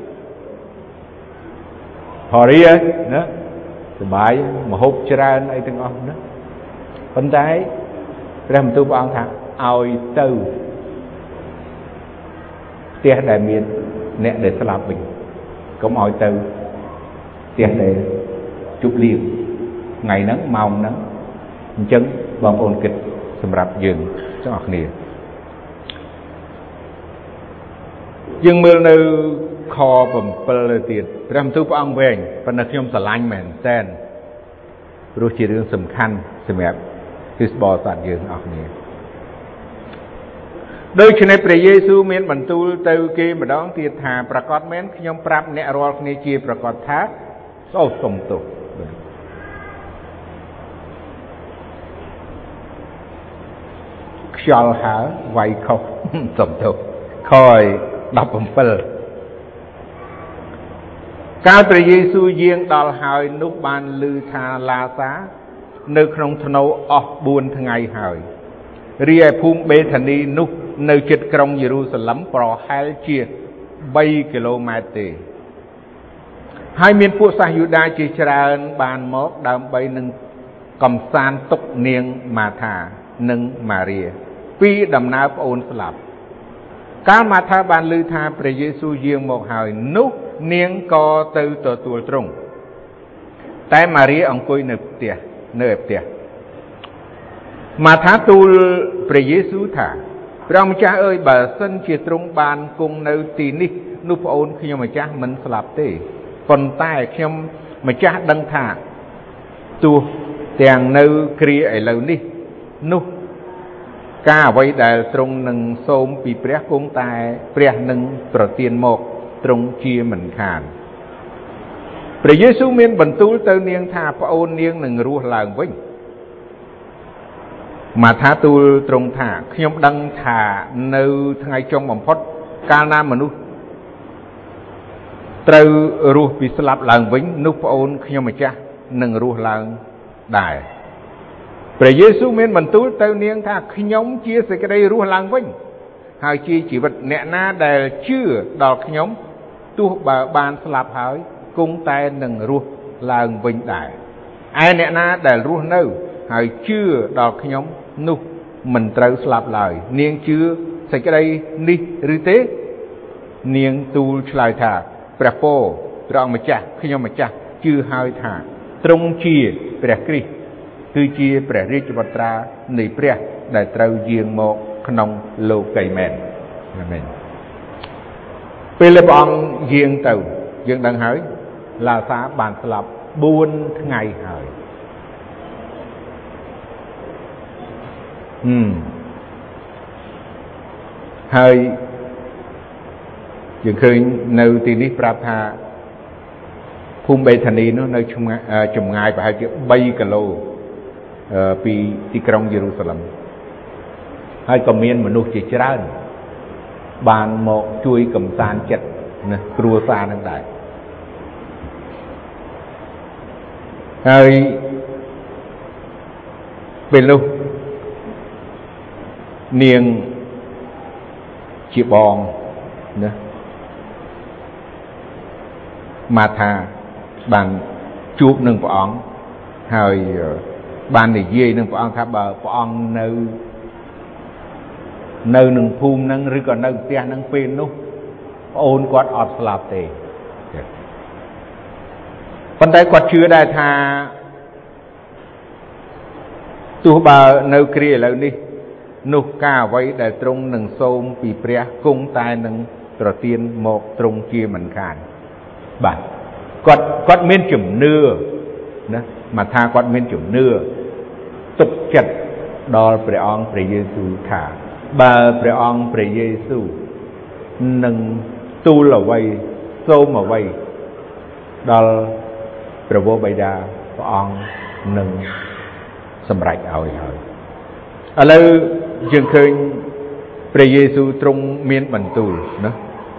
ហរីណាសបាយមហូបច្រើនអីទាំងអស់ណាប៉ុន្តែព្រះបន្ទូលព្រះអង្គថាឲ្យទៅផ្ទះដែលមានអ្នកដែលស្លាប់វិញកុំឲ្យទៅផ្ទះដែលជប់លៀងថ្ងៃហ្នឹងម៉ោងហ្នឹងអញ្ចឹងបងប្អូនគិតសម្រាប់យើងទាំងអស់គ្នាយើងមើលនៅខ7ទៅទៀតព្រះបន្ទូលព្រះអង្គវែងប៉ុន្តែខ្ញុំស្រឡាញ់មែនតើព្រោះជារឿងសំខាន់សម្រាប់គ្រីស្ទបរិស័ទយើងអស់គ្នាដូច្នេះព្រះយេស៊ូវមានបន្ទូលទៅគេម្ដងទៀតថាប្រកាសមែនខ្ញុំប្រាប់អ្នករាល់គ្នាជាប្រកាសថាសូមសុំទោសខ្យល់ហើវាយខុសសុំទោសខ17កាលព្រះយេស៊ូវយាងដល់ហើយនោះបានឮថាឡាសានៅក្នុងធ្នូអស់4ថ្ងៃហើយរីឯភូមិបេថានីនោះនៅជិតក្រុងយេរូសាឡិមប្រហែលជា3គីឡូម៉ែត្រទេហើយមានពួកសាសយូដាជាច្រើនបានមកដើម្បីនឹងកំសាន្តទុកនាងម៉ាថានិងម៉ារីពីដំណើរប្អូនស្លាប់កាលម៉ាថាបានឮថាព្រះយេស៊ូវយាងមកហើយនោះនាងក៏ទៅទទួលទ្រង់តែម៉ារីអង្គុយនៅផ្ទះម៉ាថាទូលព្រះយេស៊ូវថាព្រះម្ចាស់អើយបើសិនជាទ្រង់បានគង់នៅទីនេះនោះប្អូនខ្ញុំម្ចាស់មិនស្លាប់ទេប៉ុន្តែខ្ញុំម្ចាស់ដឹងថាទោះទាំងនៅគ្រាឥឡូវនេះនោះការអ្វីដែលទ្រង់នឹងសូមពីព្រះគង់តែព្រះនឹងប្រទានមកទ្រង់ជាមិនខានព្រះយេស៊ូវមានបន្ទូលទៅនាងថាប្អូននាងនឹងរស់ឡើងវិញម៉ាថាទូលទ្រង់ថាខ្ញុំដឹងថានៅថ្ងៃចុងបំផុតកាលណាមនុស្សត្រូវរស់ពីស្លាប់ឡើងវិញនោះប្អូនខ្ញុំម្ចាស់នឹងរស់ឡើងដែរព្រះយេស៊ូវមានបន្ទូលទៅនាងថាខ្ញុំជាសេចក្តីរស់ឡើងវិញហើយជាជីវិតអ្នកណាដែលជឿដល់ខ្ញុំទោះបើបានស្លាប់ហើយគង់តែនឹងរស់ឡើងវិញដែរឯអ្នកណាដែលរស់នៅហើយជឿដល់ខ្ញុំនោះមិនត្រូវស្លាប់ឡើយនាងជឿសេចក្តីនេះឬទេនាងទូលឆ្លើយថាព្រះពរព្រះអង្គម្ចាស់ខ្ញុំម្ចាស់ជឿហើយថាទ្រង់ជាព្រះគ្រីស្ទគឺជាព្រះរាជបុត្រានៃព្រះដែលត្រូវយាងមកក្នុងលោកីមែនអាមែនពេលព្រះអង្គយាងទៅយើងដឹងហើយឡាសាបានស្លាប់4ថ្ងៃហើយហើយយើងឃើញនៅទីនេះប្រាប់ថាភូមិបេថានីនោះនៅចម្ងាយប្រហែលជា3គីឡូពីទីក្រុងយេរូសាឡិមហើយក៏មានមនុស្សជាច្រើនបានមកជួយកំសាន្តចិត្តណាគ្រួសារនឹងដែរហើយពេលនោះនាងជាបងណាម៉ាថាបានជួបនឹងព្រះអង្គហើយបាននិយាយនឹងព្រះអង្គថាបើព្រះអង្គនៅនឹងភូមិហ្នឹងឬក៏នៅផ្ទះហ្នឹងពេលនោះប្អូនគាត់អត់ស្លាប់ទេប៉ុន្តែគាត់ជឿដែរថាទោះបើនៅគ្រាឥឡូវនេះនោះការអ្វីដែលទ្រង់នឹងសូមពីព្រះគង់តែនឹងប្រទានមកទ្រង់ជាមិនខានបាទគាត់មានជំនឿណាមកថាគាត់មានជំនឿទុកចិត្តដល់ព្រះអង្គព្រះយេស៊ូវថាបើព្រះអង្គព្រះយេស៊ូវនឹងទូលអ្វីសូមអ្វីដល់ព្រះវរបិតាព្រះអង្គនឹងសម្រេចឲ្យហើយឥឡូវយើងឃើញព្រះយេស៊ូវទ្រង់មានបន្ទូលណា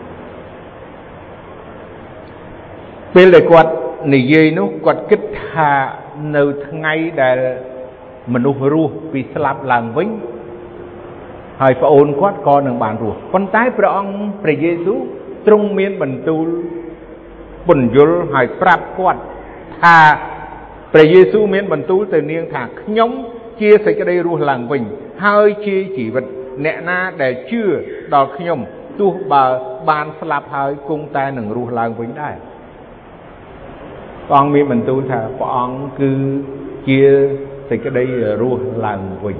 ពេលដែលគាត់និយាយនោះគាត់គិតថានៅថ្ងៃដែលមនុស្សរស់ពីស្លាប់ឡើងវិញហើយប្អូនគាត់ក៏នឹងបានរស់ប៉ុន្តែព្រះអង្គព្រះយេស៊ូវទ្រង់មានបន្ទូលពន្យល់ហើយប្រាប់គាត់ថាព្រះយេស៊ូវមានបន្ទូលទៅនាងថាខ្ញុំជាសេចក្តីរស់ឡើងវិញហើយជាជីវិតអ្នកណាដែលជឿដល់ខ្ញុំទោះបើបានស្លាប់ហើយគង់តែនឹងរស់ឡើងវិញដែរព្រះអង្គមានបន្ទូលថាព្រះអង្គគឺជាសេចក្តីរស់ឡើងវិញ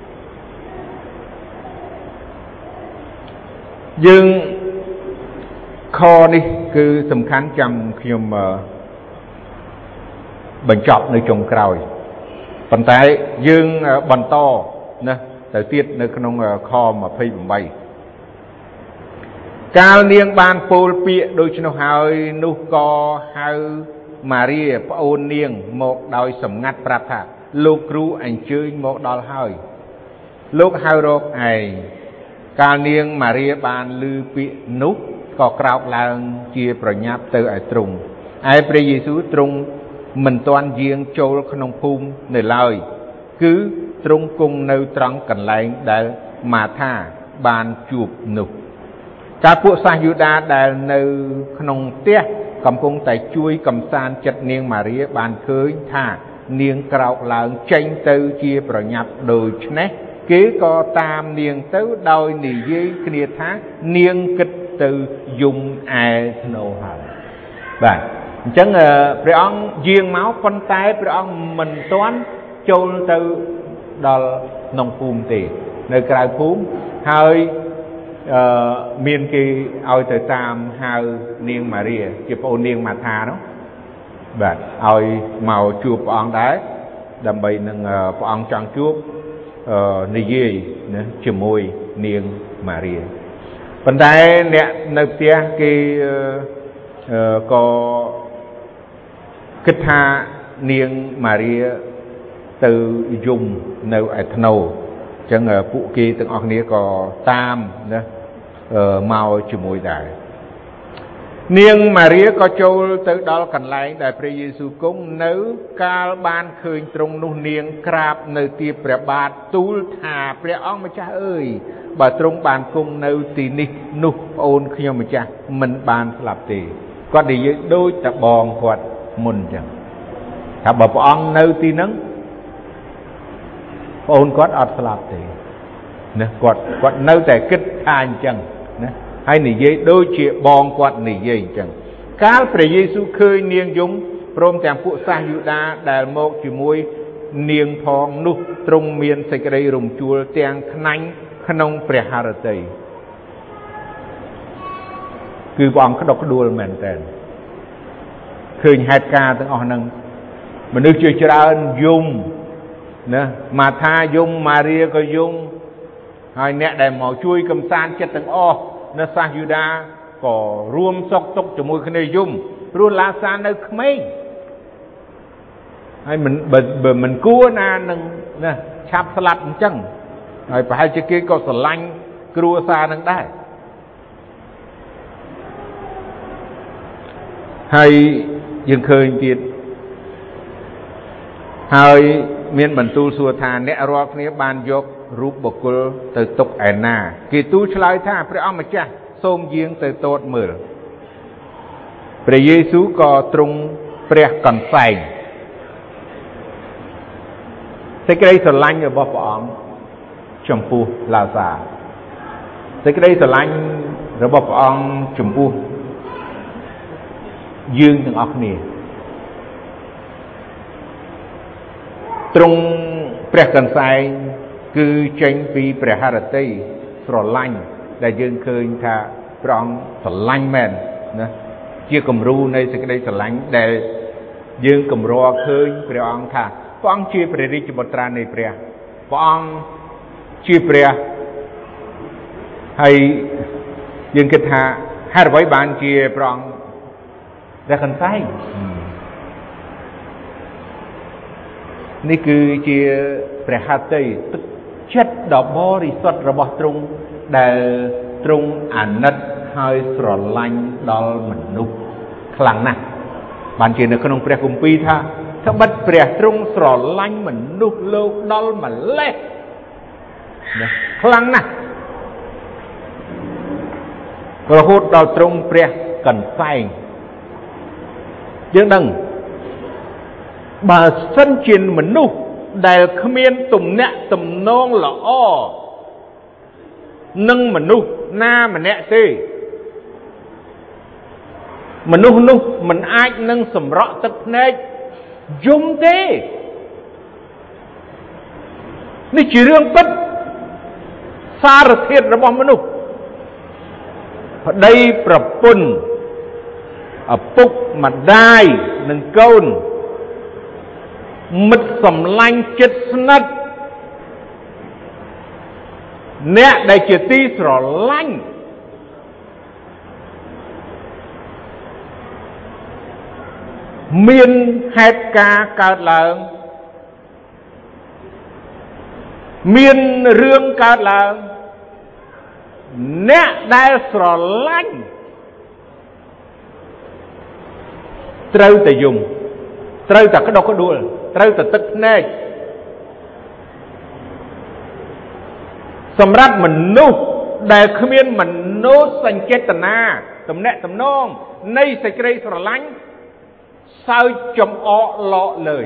យើងខនេះគឺសំខាន់ចាំខ្ញុំបញ្ចប់នៅចុងក្រោយប៉ុន្តែយើងបន្តណាទៅទៀតនៅក្នុងខ28កាលនាងបានពោលពាក្យដូច្នោះហើយនោះក៏ហៅម៉ារីប្អូននាងមកដោយសម្ងាត់ប្រាប់ថាលោកគ្រូអញ្ជើញមកដល់ហើយលោកហៅរកឯងកាលនាងម៉ារីបានឮពាក្យនោះក៏ក្រោកឡើងជាប្រញាប់ទៅឯទ្រង់ឯព្រះយេស៊ូវទ្រង់មិនទាន់យាងចូលក្នុងភូមិនៅឡើយគឺទ្រង់គង់នៅត្រង់កន្លែងដែលម៉ាថាបានជួបនោះកាលពួកសាសយូដាដែលនៅក្នុងផ្ទះកំពុងតែជួយកំសាន្តចិត្តនាងម៉ារីបានឃើញថានាងក្រោកឡើងចេញទៅជាប្រញាប់ដូច្នេះគេក៏តាមនាងទៅដោយនិយាយគ្នាថានាងគិតទៅយំឯធ្នូហើយបាទអញ្ចឹងព្រះអង្គយាងមកប៉ុន្តែព្រះអង្គមិនទាន់ចូលទៅដល់ក្នុងភូមិទេនៅក្រៅភូមិហើយមានគេឲ្យទៅតាមហៅនាងម៉ារីជាប្អូននាងម៉ាថានោះបាទឲ្យមកជួបព្រះអង្គដែរដើម្បីនឹងព្រះអង្គចង់ជួបនិយាយណាជាមួយនាងម៉ារីប៉ុន្តែអ្នកនៅផ្ទះគេក៏គិតថានាងម៉ារីទៅយំនៅឯធ្នូអញ្ចឹងពួកគេទាំងអស់គ្នាក៏តាមណាមកជាមួយដែរនាងម៉ារីក៏ចូលទៅដល់កន្លែងដែលព្រះយេស៊ូវគង់នៅកាលបានឃើញទ្រង់នោះនាងក្រាបនៅទីព្រះបាទទូលថាព្រះអង្គម្ចាស់អើយបើទ្រង់បានគង់នៅទីនេះនោះប្អូនខ្ញុំម្ចាស់មិនបានស្លាប់ទេគាត់និយាយដូចតែបងគាត់មុនអញ្ចឹងថាបើព្រះអង្គនៅទីហ្នឹងប្អូនគាត់អត់ស្លាប់ទេណាគាត់នៅតែគិតថាអញ្ចឹងណាហើយនិយាយដូចជាបងគាត់និយាយអញ្ចឹងកាលព្រះយេស៊ូវឃើញនាងយំព្រមទាំងពួកសាសយូដាដែលមកជាមួយនាងផងនោះទ្រង់មានសេចក្តីរំជួលទាំងខ្នាញ់ក្នុងព្រះハរតីគឺព្រះអង្គក្តុកក្តួលមែនតើឃើញហេតុការណ៍ទាំងអស់ហ្នឹងមនុស្សជាច្រើនយំណាម៉ាថាយំម៉ារីក៏យំហើយអ្នកដែលមកជួយកំសាន្តចិត្តទាំងអស់នៅសាសយូដាក៏រួមសុខទុក្ខជាមួយគ្នាយំព្រោះឡាសានៅក្មេងហើយមិនគួរណានឹងណាឆាប់ស្លាប់អញ្ចឹងហើយប្រហែលជាគេក៏ស្រឡាញ់គ្រួសារនឹងដែរហើយយើងឃើញទៀតហើយមានបន្ទូលសួរថាអ្នករាល់គ្នាបានយករូបបុគ្គលទៅទុកឯណាគេទូលឆ្លើយថាព្រះអង្គម្ចាស់សូមយាងទៅទតមើលព្រះយេស៊ូវក៏ទ្រង់ព្រះកន្សែងសេចក្តីស្រឡាញ់របស់ព្រះអង្គចំពោះឡាសាសេចក្តីស្រឡាញ់របស់ព្រះអង្គចំពោះយើងទាំងអស់គ្នាទ្រង់ព្រះកន្សែងគឺចេញពីព្រះハរតីស្រឡាញ់ដែលយើងឃើញថាព្រះអង្គស្រឡាញ់មែនណាជាគំរូនៃសេចក្តីស្រឡាញ់ដែលយើងកម្រឃើញព្រះអង្គថាព្រះអង្គជាព្រះរាជបុត្រានៃព្រះអង្គជាព្រះហើយយើងគិតថាហេតុអ្វីបានជាព្រះអង្គព្រះកន្សែងនេះគឺជាព្រះハតីទឹកចិត្តដ៏បរិសុទ្ធរបស់ទ្រង់ដែលទ្រង់អាណិតហើយស្រឡាញ់ដល់មនុស្សខ្លាំងណាស់បានជានៅក្នុងព្រះគម្ពីរថាត្បិតព្រះទ្រង់ស្រឡាញ់មនុស្សលោកដល់ម្លេះខ្លាំងណាស់រហូតដល់ទ្រង់ព្រះកន្សែងយើងដឹងបើសិនជាមនុស្សដែលគ្មានទំនាក់ទំនងល្អនឹងមនុស្សណាម្នាក់ទេមនុស្សនោះមិនអាចនឹងសម្រក់ទឹកភ្នែកយំទេនេះជារឿងពិតសារធាតុរបស់មនុស្សប្តីប្រពន្ធឪពុកម្ដាយនិងកូនមិត្តសម្លាញ់ចិត្តស្និទ្ធអ្នកដែលជាទីស្រឡាញ់មានហេតុការណ៍កើតឡើងមានរឿងកើតឡើងអ្នកដែលស្រឡាញ់ត្រូវតែយំត្រូវតែក្តុកក្តួលត្រូវតែទឹកភ្នែកសម្រាប់មនុស្សដែលគ្មានមនោសញ្ចេតនាទំនាក់ទំនងនៃសេចក្តីស្រឡាញ់សើចចំអកឡកលើយ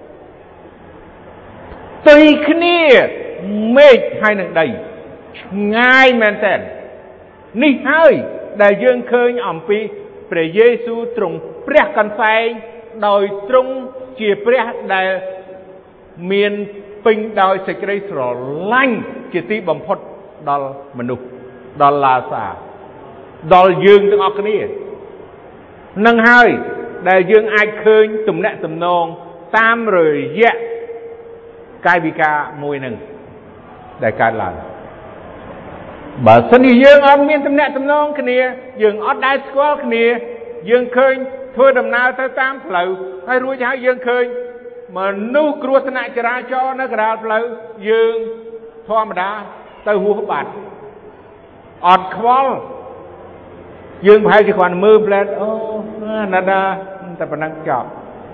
ផ្ទុយគ្នាមេឃហើយនឹងដីឆ្ងាយមែនតើនេះហើយដែលយើងឃើញអំពីព្រះយេស៊ូវទ្រង់ព្រះកន្សែងដោយទ្រង់ជាព្រះដែលមានពេញដោយសេចក្តីស្រឡាញ់ជាទីបំផុតដល់មនុស្សដល់ឡាសាដល់យើងទាំងអស់គ្នានឹងហើយដែលយើងអាចឃើញទំនាក់ទំនងតាមរយៈកាយវិការមួយនឹងដែលកើតឡើងបើសិនជាយើងអត់មានទំនាក់ទំនងគ្នាយើងអត់ដែលស្គាល់គ្នាយើងឃើញធ្វើដំណើរទៅតាមផ្លូវហើយរួចហើយយើងឃើញមនុស្សគ្រោះថ្នាក់ចរាចរណ៍នៅកណ្ដាលផ្លូវយើងធម្មតាទៅហួសបាត់អត់ខ្វល់យើងប្រហែលជាគ្រាន់មើលផ្លែតអូណាដាតែប៉ុណ្ណឹងចប់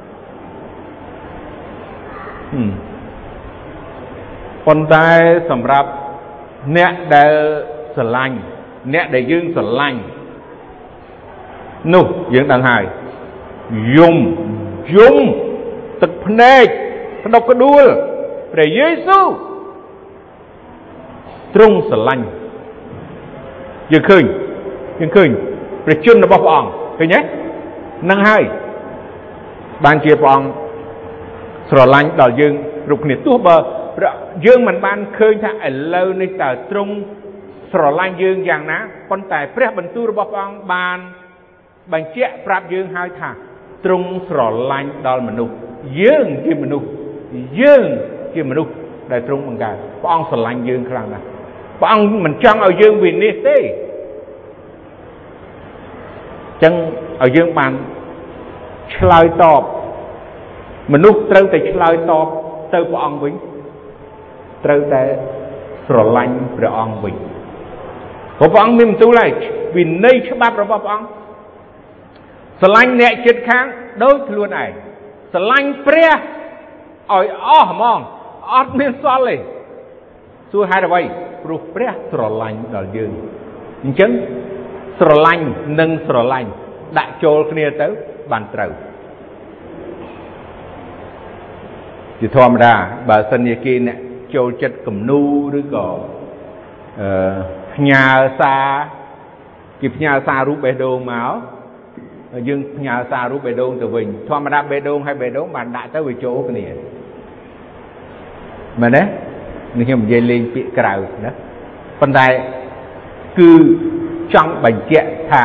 ប៉ុន្តែសម្រាប់អ្នកដែលស្រឡាញ់អ្នកដែលយើងស្រឡាញ់នោះយើងដឹងហើយយំទឹកភ្នែកក្តុកក្តួលព្រះយេស៊ូវទ្រង់ស្រឡាញ់យើងឃើញព្រះជន្មរបស់ព្រះអង្គឃើញទេនឹងហើយបានជាព្រះអង្គស្រឡាញ់ដល់យើងគ្រប់គ្នាទោះបើយើងមិនបានឃើញថាឥឡូវនេះតើទ្រង់ស្រឡាញ់យើងយ៉ាងណាប៉ុន្តែព្រះបន្ទូលរបស់ព្រះអង្គបានបញ្ជាក់ប្រាប់យើងហើយថាទ្រង់ស្រឡាញ់ដល់មនុស្សយើងជាមនុស្សដែលទ្រង់បង្កើតព្រះអង្គស្រឡាញ់យើងខ្លាំងណាស់ព្រះអង្គមិនចង់ឲ្យយើងវិនិច្ឆ័យទេចឹងឲ្យយើងបានឆ្លើយតបមនុស្សត្រូវតែឆ្លើយតបទៅព្រះអង្គវិញត្រូវតែស្រឡាញ់ព្រះអង្គវិញព្រោះព្រះអង្គមានបន្ទូលហើយវិន័យច្បាប់របស់ព្រះអង្គស្រឡាញ់អ្នកជិតខាងដូចខ្លួនឯងស្រឡាញ់ព្រះឲ្យអស់ហ្មងអត់មានសល់ទេសួរហេតុអ្វីព្រោះព្រះស្រឡាញ់ដល់យើងអញ្ចឹងស្រឡាញ់និងស្រឡាញ់ដាក់ចូលគ្នាទៅបានត្រូវជាធម្មតាបើសិនជាគេអ្នកចូលចិត្តគំនូរឬក៏ផ្ញើសារគេផ្ញើសាររូបបេះដូងមកយើងផ្ញើសាររូបបេះដូងទៅវិញធម្មតាបេះដូងហើយបេះដូងបានដាក់ទៅវាចូលគ្នាមែនទេនេះខ្ញុំនិយាយលេងពាក្យក្រៅណាប៉ុន្តែគឺចង់បញ្ជាក់ថា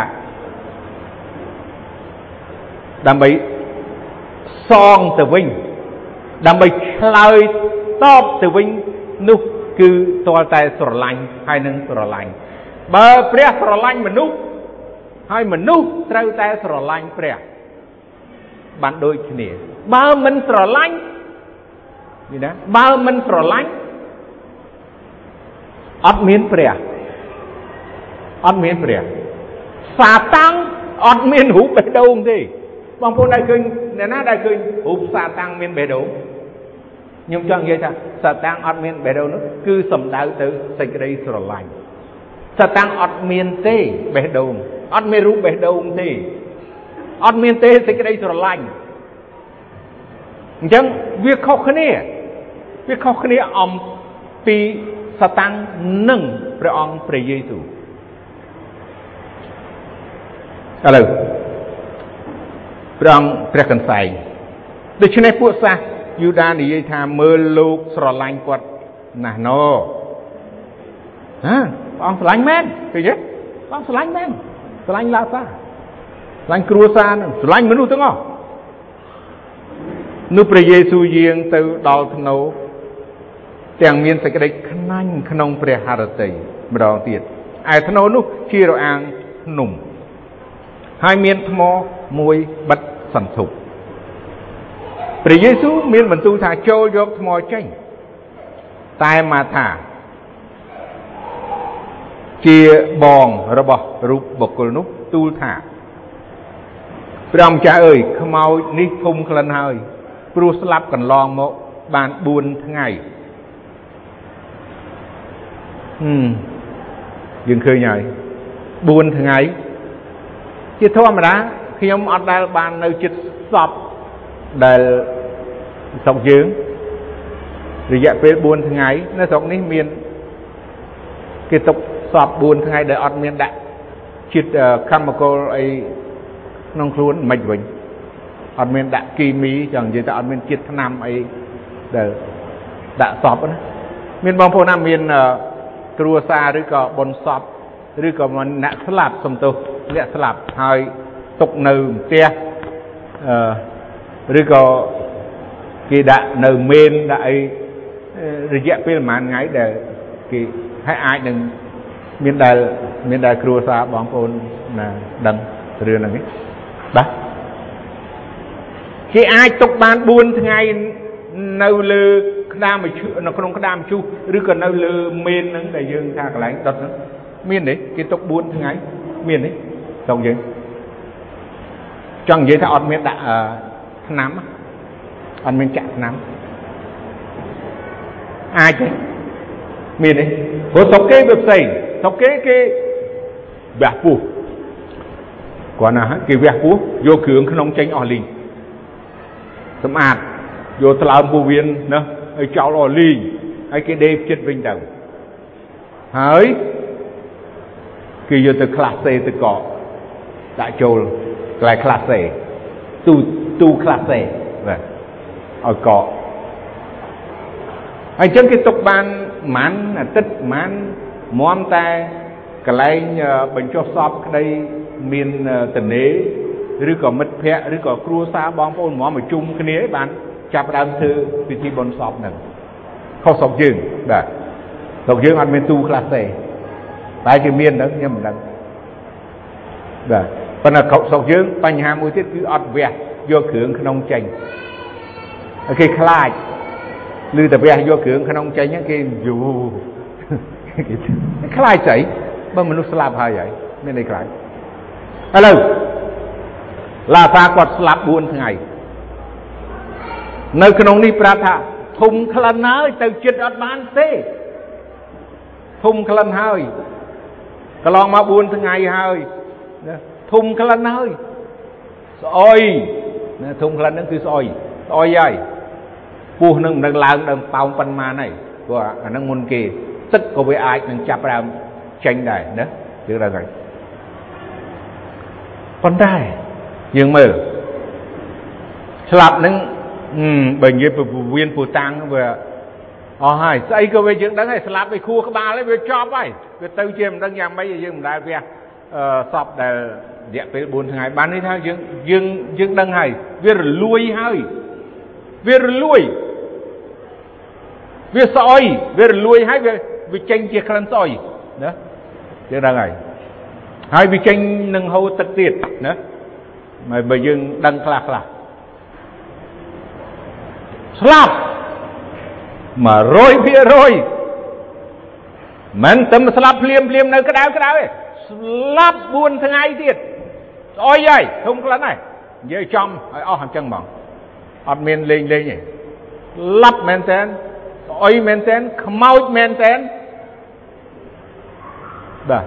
ដើម្បីសងទៅវិញដើម្បីឆ្លើយតបទៅវិញនោះគឺទាល់តែស្រឡាញ់ហើយនឹងស្រឡាញ់បើព្រះស្រឡាញ់មនុស្សហើយមនុស្សត្រូវតែស្រឡាញ់ព្រះបានដូចគ្នាបើមិនស្រឡាញ់នេះណាបើមិនស្រឡាញ់អត់មានព្រះសាតាំងអត់មានរូបបេះដូងទេបងប្អូនដែលឃើញអ្នកណាដែលឃើញរូបសាតាំងមានបេះដូងខ្ញុំចង់និយាយថាសាតាំងអត់មានបេះដូងនោះគឺសំដៅទៅសេចក្តីស្រឡាញ់សាតាំងអត់មានទេបេះដូងអត់មានរូបបេះដូងទេអត់មានទេសេចក្តីស្រឡាញ់អញ្ចឹងវាខុសគ្នាអំពីសាតាំងនិងព្រះអង្គព្រះយេស៊ូវឥឡូវព្រះអង្គព្រះកន្សែងដូច្នេះពួកសាសយូដានិយាយថាមើលលោកស្រឡាញ់គាត់ណាស់ណោព្រះអង្គស្រឡាញ់មែនឃើញទេព្រះអង្គស្រឡាញ់មែនស្រឡាញ់ឡាសាស្រឡាញ់គ្រួសារនឹងស្រឡាញ់មនុស្សទាំងអស់នោះព្រះយេស៊ូវយាងទៅដល់ធ្នូទាំងមានសេចក្តីខ្នាញ់ក្នុងព្រះハរតីម្ដងទៀតឯធ្នូនោះជារអាងភ្នំហើយមានថ្មមួយបិទសន្ធប់ព្រះយេស៊ូវមានបន្ទូលថាចូលយកថ្មចេញតែម៉ាថាជាបងរបស់រូបបុគ្គលនោះទូលថាព្រះម្ចាស់អើយខ្មោចនេះធំក្លិនហើយព្រោះស្លាប់កន្លងមកបាន4ថ្ងៃយើងឃើញហើយ4ថ្ងៃជាធម្មតាខ្ញុំអត់ដែលបាននៅចិត្តសពដែលស្រុកយើងរយៈពេល4ថ្ងៃនៅស្រុកនេះមានគេទុកសព4ថ្ងៃដែលអត់មានដាក់ជាតិកម្មករអីក្នុងខ្លួនមិនវិញអត់មានដាក់គីមីចង់និយាយថាអត់មានជាតិថ្នាំអីដែលដាក់សពណាមានបងប្អូនណាមានគ្រួសារឬក៏បុណ្យសពឬក៏អ្នកស្លាប់សំទោសអ្នកស្លាប់ហើយទុកនៅផ្ទះឬក៏គេដាក់នៅមេនដាក់អីរយៈពេលប្រហែលថ្ងៃដែលគេឲ្យអាចនឹងមានដែលគ្រួសារបងប្អូនណាដឹងរឿងហ្នឹងបាទគេអាចទុកបាន4ថ្ងៃនៅលើក្តាមមឈូសនៅក្នុងក្តាមមឈូសឬក៏នៅលើមេនហ្នឹងដែលយើងថាកន្លែងដុតហ្នឹងមានទេគេទុក4ថ្ងៃមានទេស្រុកយើងចង់និយាយថាអត់មានដាក់ថ្នាំអត់មានចាក់ថ្នាំអាចទេមានទេព្រោះស្រុកគេវាផ្សេងស្រុកគេវះពោះគាត់ណាគេវះពោះយកគ្រឿងក្នុងចេញអស់លីងសម្អាតយកថ្លើមពោះវៀនណាឲ្យចោលអស់លីងហើយគេដេកចិត្តវិញទៅហើយគេយកទៅក្លាសេទៅកកដាក់ចូលកន្លែងក្លាសេទូក្លាសេបាទឲ្យកកហើយអញ្ចឹងគេទុកបានប្រហែលអាទិត្យប្រហែល móm ta cái lấy bệnh cho sọp cái đây miền tỉnh đế rứa có mít phẹ rứa có cua sa bong phôn móm ở chung cái này bạn chạp đam thư vì thi bon sọp này không sọp dương đấy sọp dương ăn miền tu class C tại cái miền đó nhưng mà đằng đấy phần là cậu sọp dương bánh hà mùi tiết cứ ọt vẹt vô cưỡng nông chanh cái khai lưu tập vẹt vô cưỡng nông chanh nhá cái dù cái khai chảy mà mình lúc slap hai vậy nên đây khai hello là ta quạt slap buồn thằng ngày nơi cái nông đi prata thùng khăn hơi từ chết ọt bán thế thùng khăn hơi cái lon mà buồn thằng ngày hơi thùng khăn hơi ôi thùng khăn nó cứ ôi vậy buồn nâng làng nâng bao pan ma này của nâng môn kia tất có với ai nâng chạp ra tranh đài đó chứ là vậy con trai nhưng mà slap nâng bệnh như viên phù tăng vừa hai xây cơ về chuyện đó hay slap về khu các bà lấy về chop ấy về tàu chìm đang nhằm mấy giờ đại về sọp để dẹp tới 4 ngày bán đi theo dương đăng hay về lui hơi về lui về soi về lui hay về tranh chia khăn soi đó chứ đang này hai vì tranh nâng hâu tất tiệt đó mà bây giờ đăng lạc slap mà rồi phía rồi mình tâm slap liêm nơi cái đau ấy slap buồn thằng ai tiệt ôi vậy không có lần này với trong hàm chân mỏng admin lên nhỉ lắp men ten ôi men ten khmau men ten đó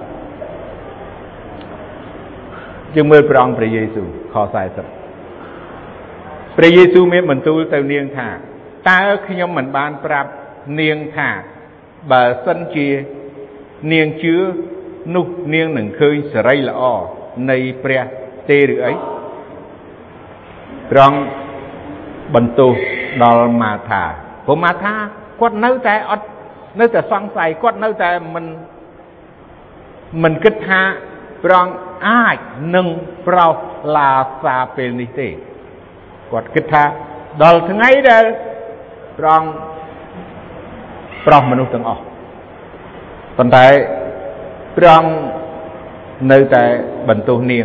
chừng mơ prongព្រះយេស៊ូវខ40ព្រះយេស៊ូវមានបន្ទូលទៅនាងថាតើខ្ញុំមិនបានប្រាប់នាងថាបើសិនជានាងជឿនោះនាងនឹងឃើញសេរីល្អនៃព្រះទេឬអីត្រង់បន្ទោសដល់ម៉ាថាព្រោះម៉ាថាគាត់នៅតែអត់នៅតែសង្ស័យគាត់នៅតែមិនគិតថាប្រងអាចនឹងប្រោសឡាសាពេលនេះទេគាត់គិតថាដល់ថ្ងៃដែលប្រងប្រោសមនុស្សទាំងអស់ប៉ុន្តែប្រងនៅតែបន្ទោសនាង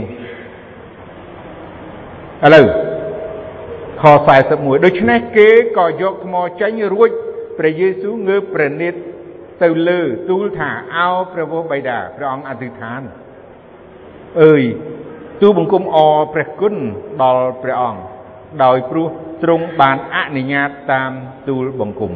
ឥឡូវខ41ដូច្នេះគេក៏យកថ្មចេញរួចព្រះយេស៊ូវងើបព្រះនេត្រទៅលើទូលថាអោព្រះវរបិតាព្រះអង្គអធិដ្ឋានអើយទូលបង្គំអរព្រះគុណដល់ព្រះអង្គដោយព្រោះទ្រង់បានអនុញ្ញាតតាមទូលបង្គំ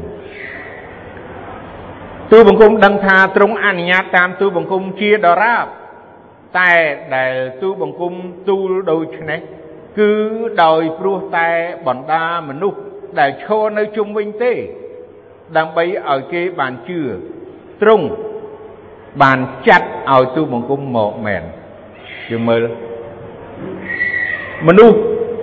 ទូលបង្គំដឹងថាទ្រង់អនុញ្ញាតតាមទូលបង្គំជាដរាបតែដែលទូលបង្គំទូលដូច្នេះគឺដោយព្រោះតែបណ្ដាមនុស្សដែលឈរនៅជុំវិញទេដើម្បីឲ្យគេបានជឿទ្រង់បានចាត់ឲ្យទូលបង្គំមកមែនយើងមើលមនុស្ស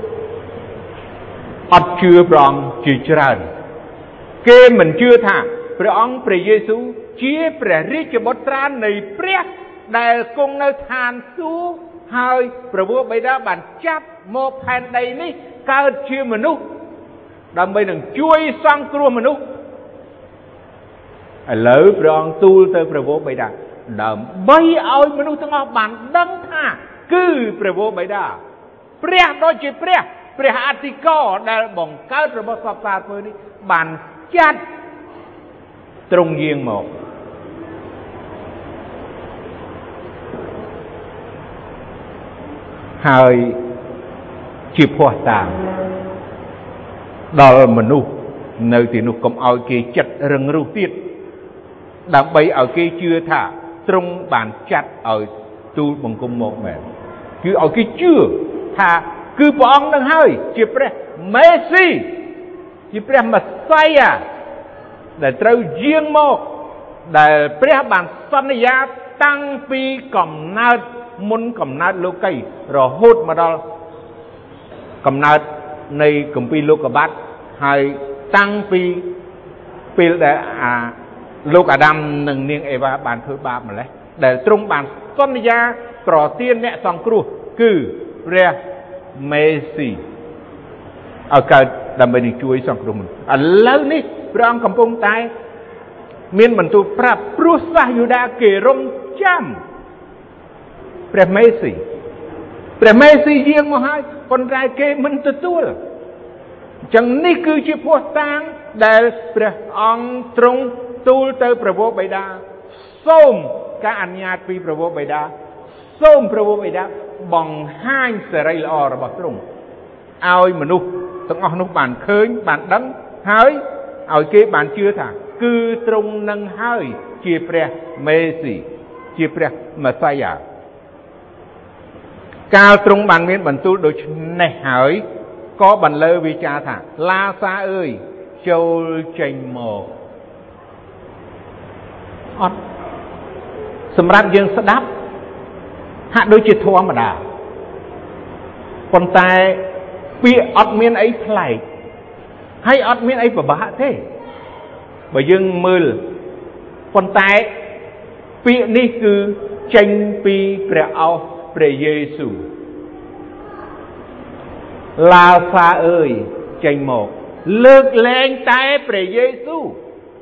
អត់ជឿព្រះអង្គជាច្រើនគេមិនជឿថាព្រះអង្គព្រះយេស៊ូវជាព្រះរាជបុត្រានៃព្រះដែលគង់នៅឋានសួគ៌ហើយព្រះវរបិតាបានចាប់មកផែនដីនេះកើតជាមនុស្សដើម្បីនឹងជួយសង្គ្រោះមនុស្សឥឡូវព្រះអង្គទូលទៅព្រះវរបិតាដើម្បីឲ្យមនុស្សទាំងអស់បានដឹងថាគឺព្រះវរបិតាព្រះដូចជាព្រះអធិការដែលបង្កើតរបស់សពសាធ្វើនេះបានចាត់ទ្រង់យាងមកហើយជាភ័ស្តុតាងដល់មនុស្សនៅទីនោះកុំឲ្យគេចិត្តរឹងរូសទៀតដើម្បីឲ្យគេជឿថាទ្រង់បានចាត់ឲ្យទូលបង្គំមកមែនគឺឲ្យគេជឿថាគឺព្រះអង្គនឹងហើយជាព្រះមេស៊ីជាព្រះម៉ាសាយ៉ាដែលត្រូវយាងមកដែលព្រះបានសន្យាតាំងពីកំណើតមុនកំណើតលោកីរហូតមកដល់កំណើតនៃគម្ពីរលោកុបាទហើយតាំងពីពេលដែលលោកអាដាមនិងនាងអេវ៉ាបានធ្វើបាបម្លេះដែលទ្រង់បានសន្យាប្រទានអ្នកសង្គ្រោះគឺព្រះមេស៊ីឲ្យកើតដើម្បីនឹងជួយសង្គ្រោះមនុស្សឥឡូវនេះព្រះអង្គកំពុងតែមានបន្ទូលប្រាប់ព្រោះសាសយូដាគេរងចាំព្រះមេស៊ីយាងមកហើយប៉ុន្តែគេមិនទទួលអញ្ចឹងនេះគឺជាភស្តុតាងដែលព្រះអង្គទ្រង់ទូលទៅព្រះវរបិតាសូមការអនុញ្ញាតពីព្រះវរបិតាសូមព្រះវរបិតាបង្ហាញសេរីល្អរបស់ទ្រង់ឲ្យមនុស្សទាំងអស់នោះបានឃើញបានដឹងហើយឲ្យគេបានជឿថាគឺទ្រង់នឹងហើយជាព្រះមេស៊ីជាព្រះម៉ាសាយ៉ាកាលទ្រង់បានមានបន្ទូលដូច្នេះហើយក៏បន្លឺវាចាថាឡាសាអើយចូលចេញមកអត់សម្រាប់យើងស្ដាប់ហាក់ដូចជាធម្មតាប៉ុន្តែពាក្យអត់មានអីប្លែកហើយអត់មានអីពិបាកទេបើយើងមើលប៉ុន្តែពាក្យនេះគឺចេញពីព្រះឱស្ថព្រះយេស៊ូវឡាសាអើយចេញមកលើកលែងតែព្រះយេស៊ូវ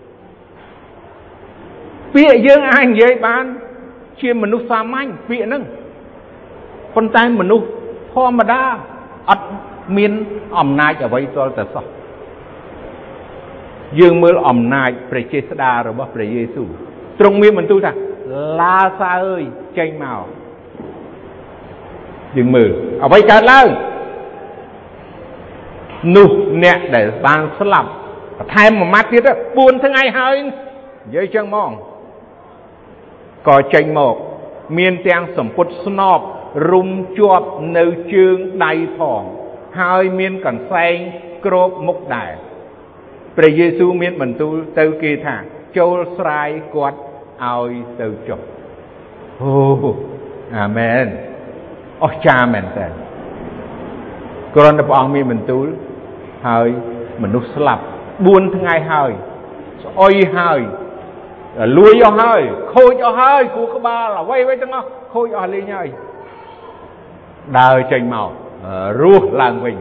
ពាក្យយើងអាចនិយាយបានជាមនុស្សសាមញ្ញពាក្យហ្នឹងប៉ុន្តែមនុស្សធម្មតាអត់មានអំណាចអ្វីទាល់តែសោះយើងមើលអំណាចព្រះចេស្តារបស់ព្រះយេស៊ូវទ្រង់មានបន្ទូលថាឡាសាអើយចេញមកយើងមើលអ្វីកើតឡើងនោះអ្នកដែលបានស្លាប់បន្ថែមមួយម៉ាត់ទៀត4ថ្ងៃហើយនិយាយចឹងហ្មងក៏ចេញមកមានទាំងសម្ពុតស្នប់រុំជាប់នៅជើងដៃផងហើយមានកន្សែងគ្របមុខដែរព្រះយេស៊ូវមានបន្ទូលទៅគេថាចូលស្រាយគាត់ឲ្យទៅចុះអូអាមែនអស្ចារ្យមែនតើគ្រាន់តែព្រះអង្គមានបន្ទូលហើយមនុស្សស្លាប់4ថ្ងៃហើយស្អុយហើយលួយអស់ហើយខូចអស់ហើយគូក្បាលអ្វីទាំងអស់ខូចអស់លេងហើយដើរចេញមករស់ឡើងវិញ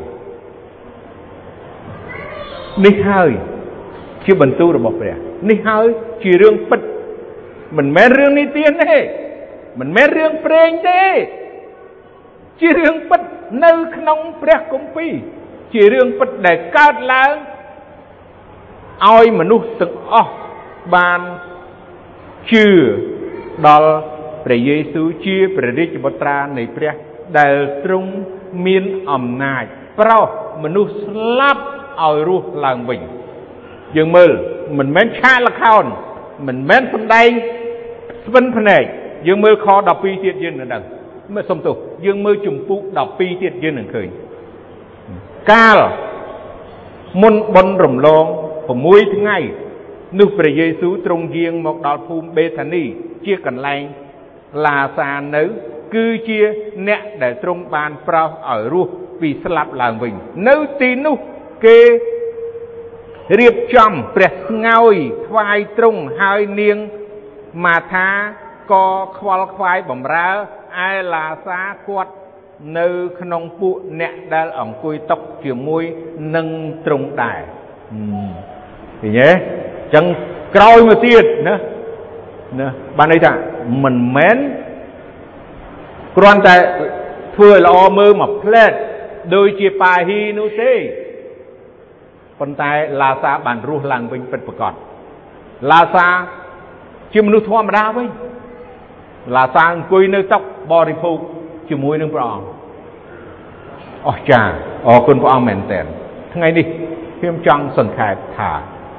នេះហើយជាបន្ទូលរបស់ព្រះនេះហើយជារឿងពិតមិនមែនរឿងនិទានទេមិនមែនរឿងព្រេងទេជារឿងពិតនៅក្នុងព្រះគម្ពីរជារឿងពិតដែលកើតឡើងឲ្យមនុស្សទាំងអស់បានជឿដល់ព្រះយេស៊ូវជាព្រះរាជបុត្រានៃព្រះដែលទ្រង់មានអំណាចប្រោសមនុស្សស្លាប់ឲ្យរស់ឡើងវិញយើងមើលមិនមែនឆាកល្ខោនមិនមែនសម្ដែងស្វិនភ្នែកយើងមើលខ12ទៀតយើងនឹងដឹងមើលសុំទោសយើងមើលជំពូក12ទៀតយើងនឹងឃើញកាលមុនបុណ្យរំលង6ថ្ងៃនោះព្រះយេស៊ូវទ្រង់យាងមកដល់ភូមិបេថានីជាកន្លែងឡាសានៅគឺជាអ្នកដែលទ្រង់បានប្រោសឲ្យរស់ពីស្លាប់ឡើងវិញនៅទីនោះគេរៀបចំព្រះស្ងោយថ្វាយទ្រង់ហើយនាងម៉ាថាក៏ខ្វល់ខ្វាយបំរើឯឡាសាគាត់នៅក្នុងពួកអ្នកដែលអង្គុយតុជាមួយនឹងទ្រង់ដែរឃើញទេអញ្ចឹងក្រោយមកទៀតណាបានន័យថាមិនមែនគ្រាន់តែធ្វើឲ្យល្អមើលមកផ្លែតដូចជាប៉ាហ៊ីនោះទេប៉ុន្តែឡាសាបានរស់ឡើងវិញពិតប្រាកដឡាសាជាមនុស្សធម្មតាវិញឡាសាអង្គុយនៅតុបរិភោគជាមួយនឹងព្រះអង្គអស្ចារ្យអរគុណព្រះអង្គមែនទែនថ្ងៃនេះខ្ញុំចង់សង្ខេបថា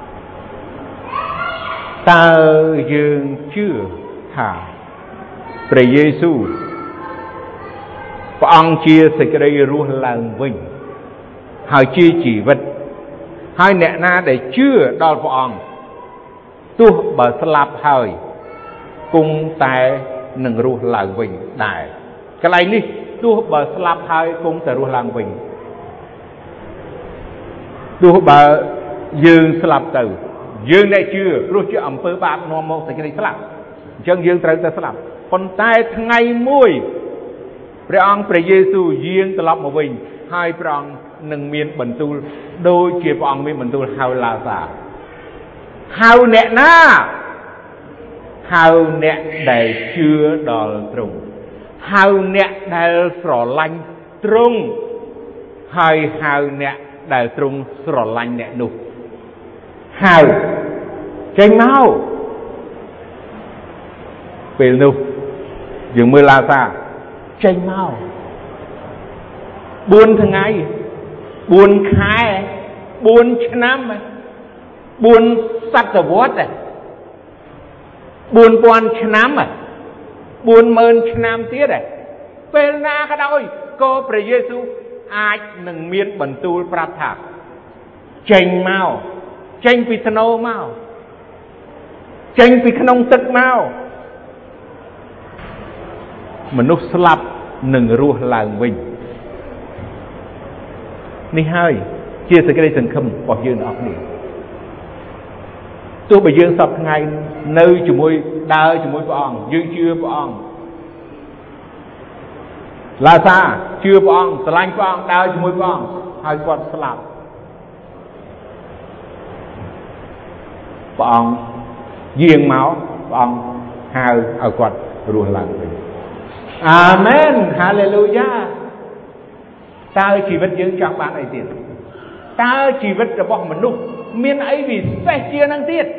តើយើងជឿថាព្រះយេស៊ូវព្រះអង្គជាសេចក្តីរស់ឡើងវិញហើយជាជីវិតហើយអ្នកណាដែលជឿដល់ព្រះអង្គទោះបើស្លាប់ហើយគង់តែនឹងរស់ឡើងវិញដែរកន្លែងនេះទោះបើស្លាប់ហើយគង់តែរស់ឡើងវិញទោះបើយើងស្លាប់ទៅ dương này chưa rồi chưa ẩm pơ bạp nó một cái này slap chân dương trời ta slap còn tay ngày mùiព្រះអង្គព្រះយេស៊ូវយាងត្រឡប់មកវិញហើយព្រះអង្គនឹងមានបន្ទូលដូចជាព្រះអង្គមានបន្ទូលហៅឡាសារហៅអ្នកណាហៅអ្នកដែលជឿដល់ទ្រង់ហៅអ្នកដែលស្រឡាញ់ទ្រង់ហើយហៅអ្នកដែលទ្រង់ស្រឡាញ់អ្នកនោះហៅចេញមកពេលនោះយើងមើលឡាសារចេញមក4ថ្ងៃ4ខែ4ឆ្នាំ4សតវត្ស4000ឆ្នាំ40000ឆ្នាំទៀតពេលណាក៏ដោយក៏ព្រះយេស៊ូវអាចនឹងមានបន្ទូលប្រាប់ថាចេញមកចេញពីធ្នូមកចេញពីក្នុងទឹកមកមនុស្សស្លាប់នឹងរស់ឡើងវិញនេះហើយជាសេចក្តីសង្ឃឹមរបស់យើងទាំងអស់គ្នាទោះបីយើងសពថ្ងៃនៅជាមួយដើរជាមួយព្រះអង្គយើងជឿព្រះអង្គឡាសាជឿព្រះអង្គស្រឡាញ់ព្រះអង្គដើរជាមួយព្រះអង្គហើយគាត់ស្លាប់ព្រះអង្គយាងមកព្រះអង្គហៅឲ្យគាត់រស់ឡើងវិញអាមែនហាឡេលូយ៉ាតើជីវិតយើងចង់បានអីទៀតតើជីវិតរបស់មនុស្សមានអីពិសេសជាងនឹងទៀត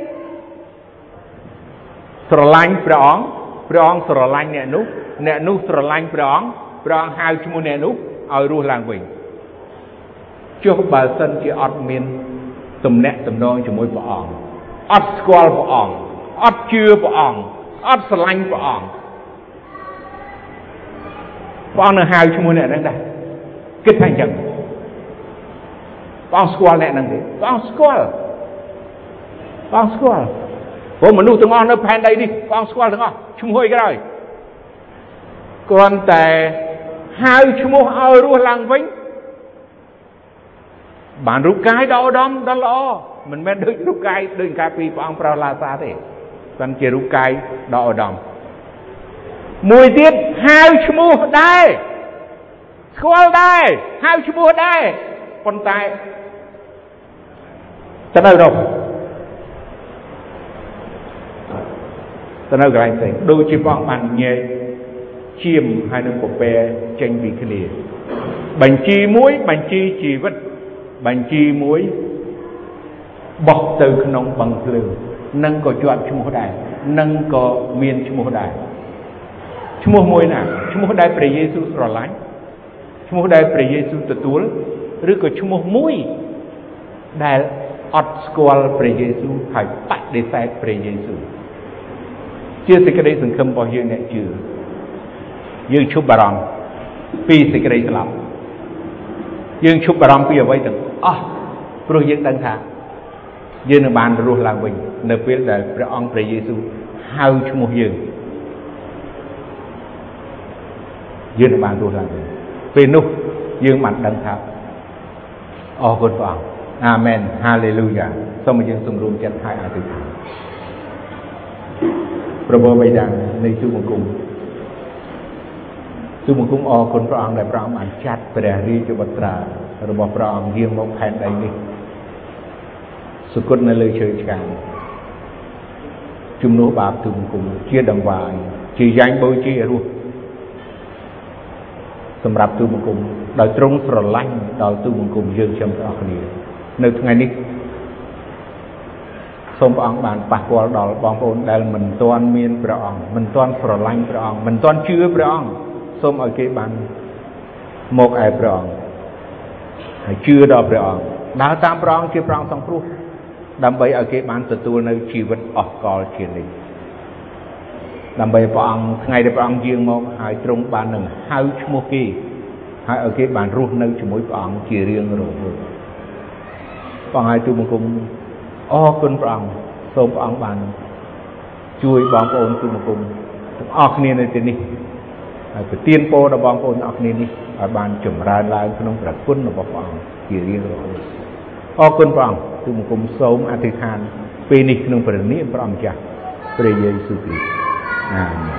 ស្រឡាញ់ព្រះអង្គស្រឡាញ់អ្នកនោះស្រឡាញ់ព្រះអង្គហៅឈ្មោះអ្នកនោះឲ្យរស់ឡើងវិញចុះបើសិនជាអត់មានទំនាក់ទំនងជាមួយព្រះអង្គអត់ស្គាល់ព្រះអង្គអត់ជឿព្រះអង្គអត់ស្រឡាញ់ព្រះអង្គនឹងហៅឈ្មោះអ្នកហ្នឹងដែរគិតថាអញ្ចឹងព្រះអង្គស្គាល់អ្នកហ្នឹងទេព្រះអង្គស្គាល់ព្រោះមនុស្សទាំងអស់នៅផែនដីនេះព្រះអង្គស្គាល់ទាំងអស់ឈ្មោះអីក៏ដោយគ្រាន់តែហៅឈ្មោះឲ្យរស់ឡើងវិញបានរូបកាយដ៏ឧត្តមដ៏ល្អមិនមែនដូចរូបកាយដូចកាលពីព្រះអង្គប្រោសឡាសាទេប៉ុន្តែជារូបកាយដ៏ឧត្តមមួយទៀតហៅឈ្មោះដែរស្គាល់ដែរហៅឈ្មោះដែរប៉ុន្តែទៅនៅរកទៅនៅកន្លែងផ្សេងដូចជាព្រះអង្គបានញែកឈាមហើយនឹងពពែចេញពីគ្នាបញ្ជីមួយបញ្ជីជីវិតបញ្ជីមួយបោះទៅក្នុងបឹងភ្លើងនឹងក៏ជាប់ឈ្មោះដែរនឹងក៏មានឈ្មោះដែរឈ្មោះមួយណាឈ្មោះដែលព្រះយេស៊ូវស្រឡាញ់ឈ្មោះដែលព្រះយេស៊ូវទទួលឬក៏ឈ្មោះមួយដែលអត់ស្គាល់ព្រះយេស៊ូវហើយបដិសេធព្រះយេស៊ូវជាសេចក្តីសង្ឃឹមរបស់យើងអ្នកជឿយើងឈប់បារម្ភពីសេចក្តីស្លាប់យើងឈប់បារម្ភពីអ្វីទាំងអស់ព្រោះយើងដឹងថាយើងនឹងបានរស់ឡើងវិញនៅពេលដែលព្រះអង្គព្រះយេស៊ូវហៅឈ្មោះយើងនឹងបានរស់ឡើងវិញពេលនោះយើងបានដឹងថាអរគុណព្រះអង្គអាមែនហាឡេលូយ៉ាសូមយើងសម្រួមចិត្តហើយអធិដ្ឋានព្រះបិតានៃទូបង្គំអរគុណព្រះអង្គដែលព្រះអង្គបានចាត់ព្រះរាជបុត្រារបស់ព្រះអង្គយាងមកផែនដីនេះសុគតនៅលើឈើឆ្កាងជំនួសបាបទូបង្គំជាដង្វាយជាយ៉ាញ់បូជារស់សម្រាប់ទូបង្គំដោយទ្រង់ស្រឡាញ់ដល់ទូបង្គំយើងទាំងអស់គ្នានៅថ្ងៃនេះសូមព្រះអង្គបានប៉ះពាល់ដល់បងប្អូនដែលមិនទាន់មានព្រះអង្គមិនទាន់ស្រឡាញ់ព្រះអង្គមិនទាន់ជឿព្រះអង្គសូមឲ្យគេបានមកឯព្រះអង្គហើយជឿដល់ព្រះអង្គដើរតាមព្រះអង្គជាព្រះអង្គសង្គ្រោះដើម្បីឲ្យគេបានទទួលនៅជីវិតអស់កលជានិច្ចដើម្បីព្រះអង្គថ្ងៃដែលព្រះអង្គយាងមកហើយទ្រង់បាននឹងហៅឈ្មោះគេហើយឲ្យគេបានរស់នៅជាមួយព្រះអង្គជារៀងរហូតព្រះអង្គឲ្យទូបង្គំអរគុណព្រះអង្គសូមព្រះអង្គបានជួយបងប្អូនទូបង្គំទាំងអស់គ្នានៅទីនេះហើយប្រទានពរដល់បងប្អូនទាំងអស់គ្នានេះឲ្យបានចម្រើនឡើងក្នុងព្រះគុណរបស់ព្រះអង្គជារៀងរហូតអរគុណព្រះអង្គទូបង្គំសូមអធិដ្ឋានពេលនេះក្នុងព្រះនាមព្រះអង្គម្ចាស់ព្រះយេស៊ូវគ្រីស្ទអាមែន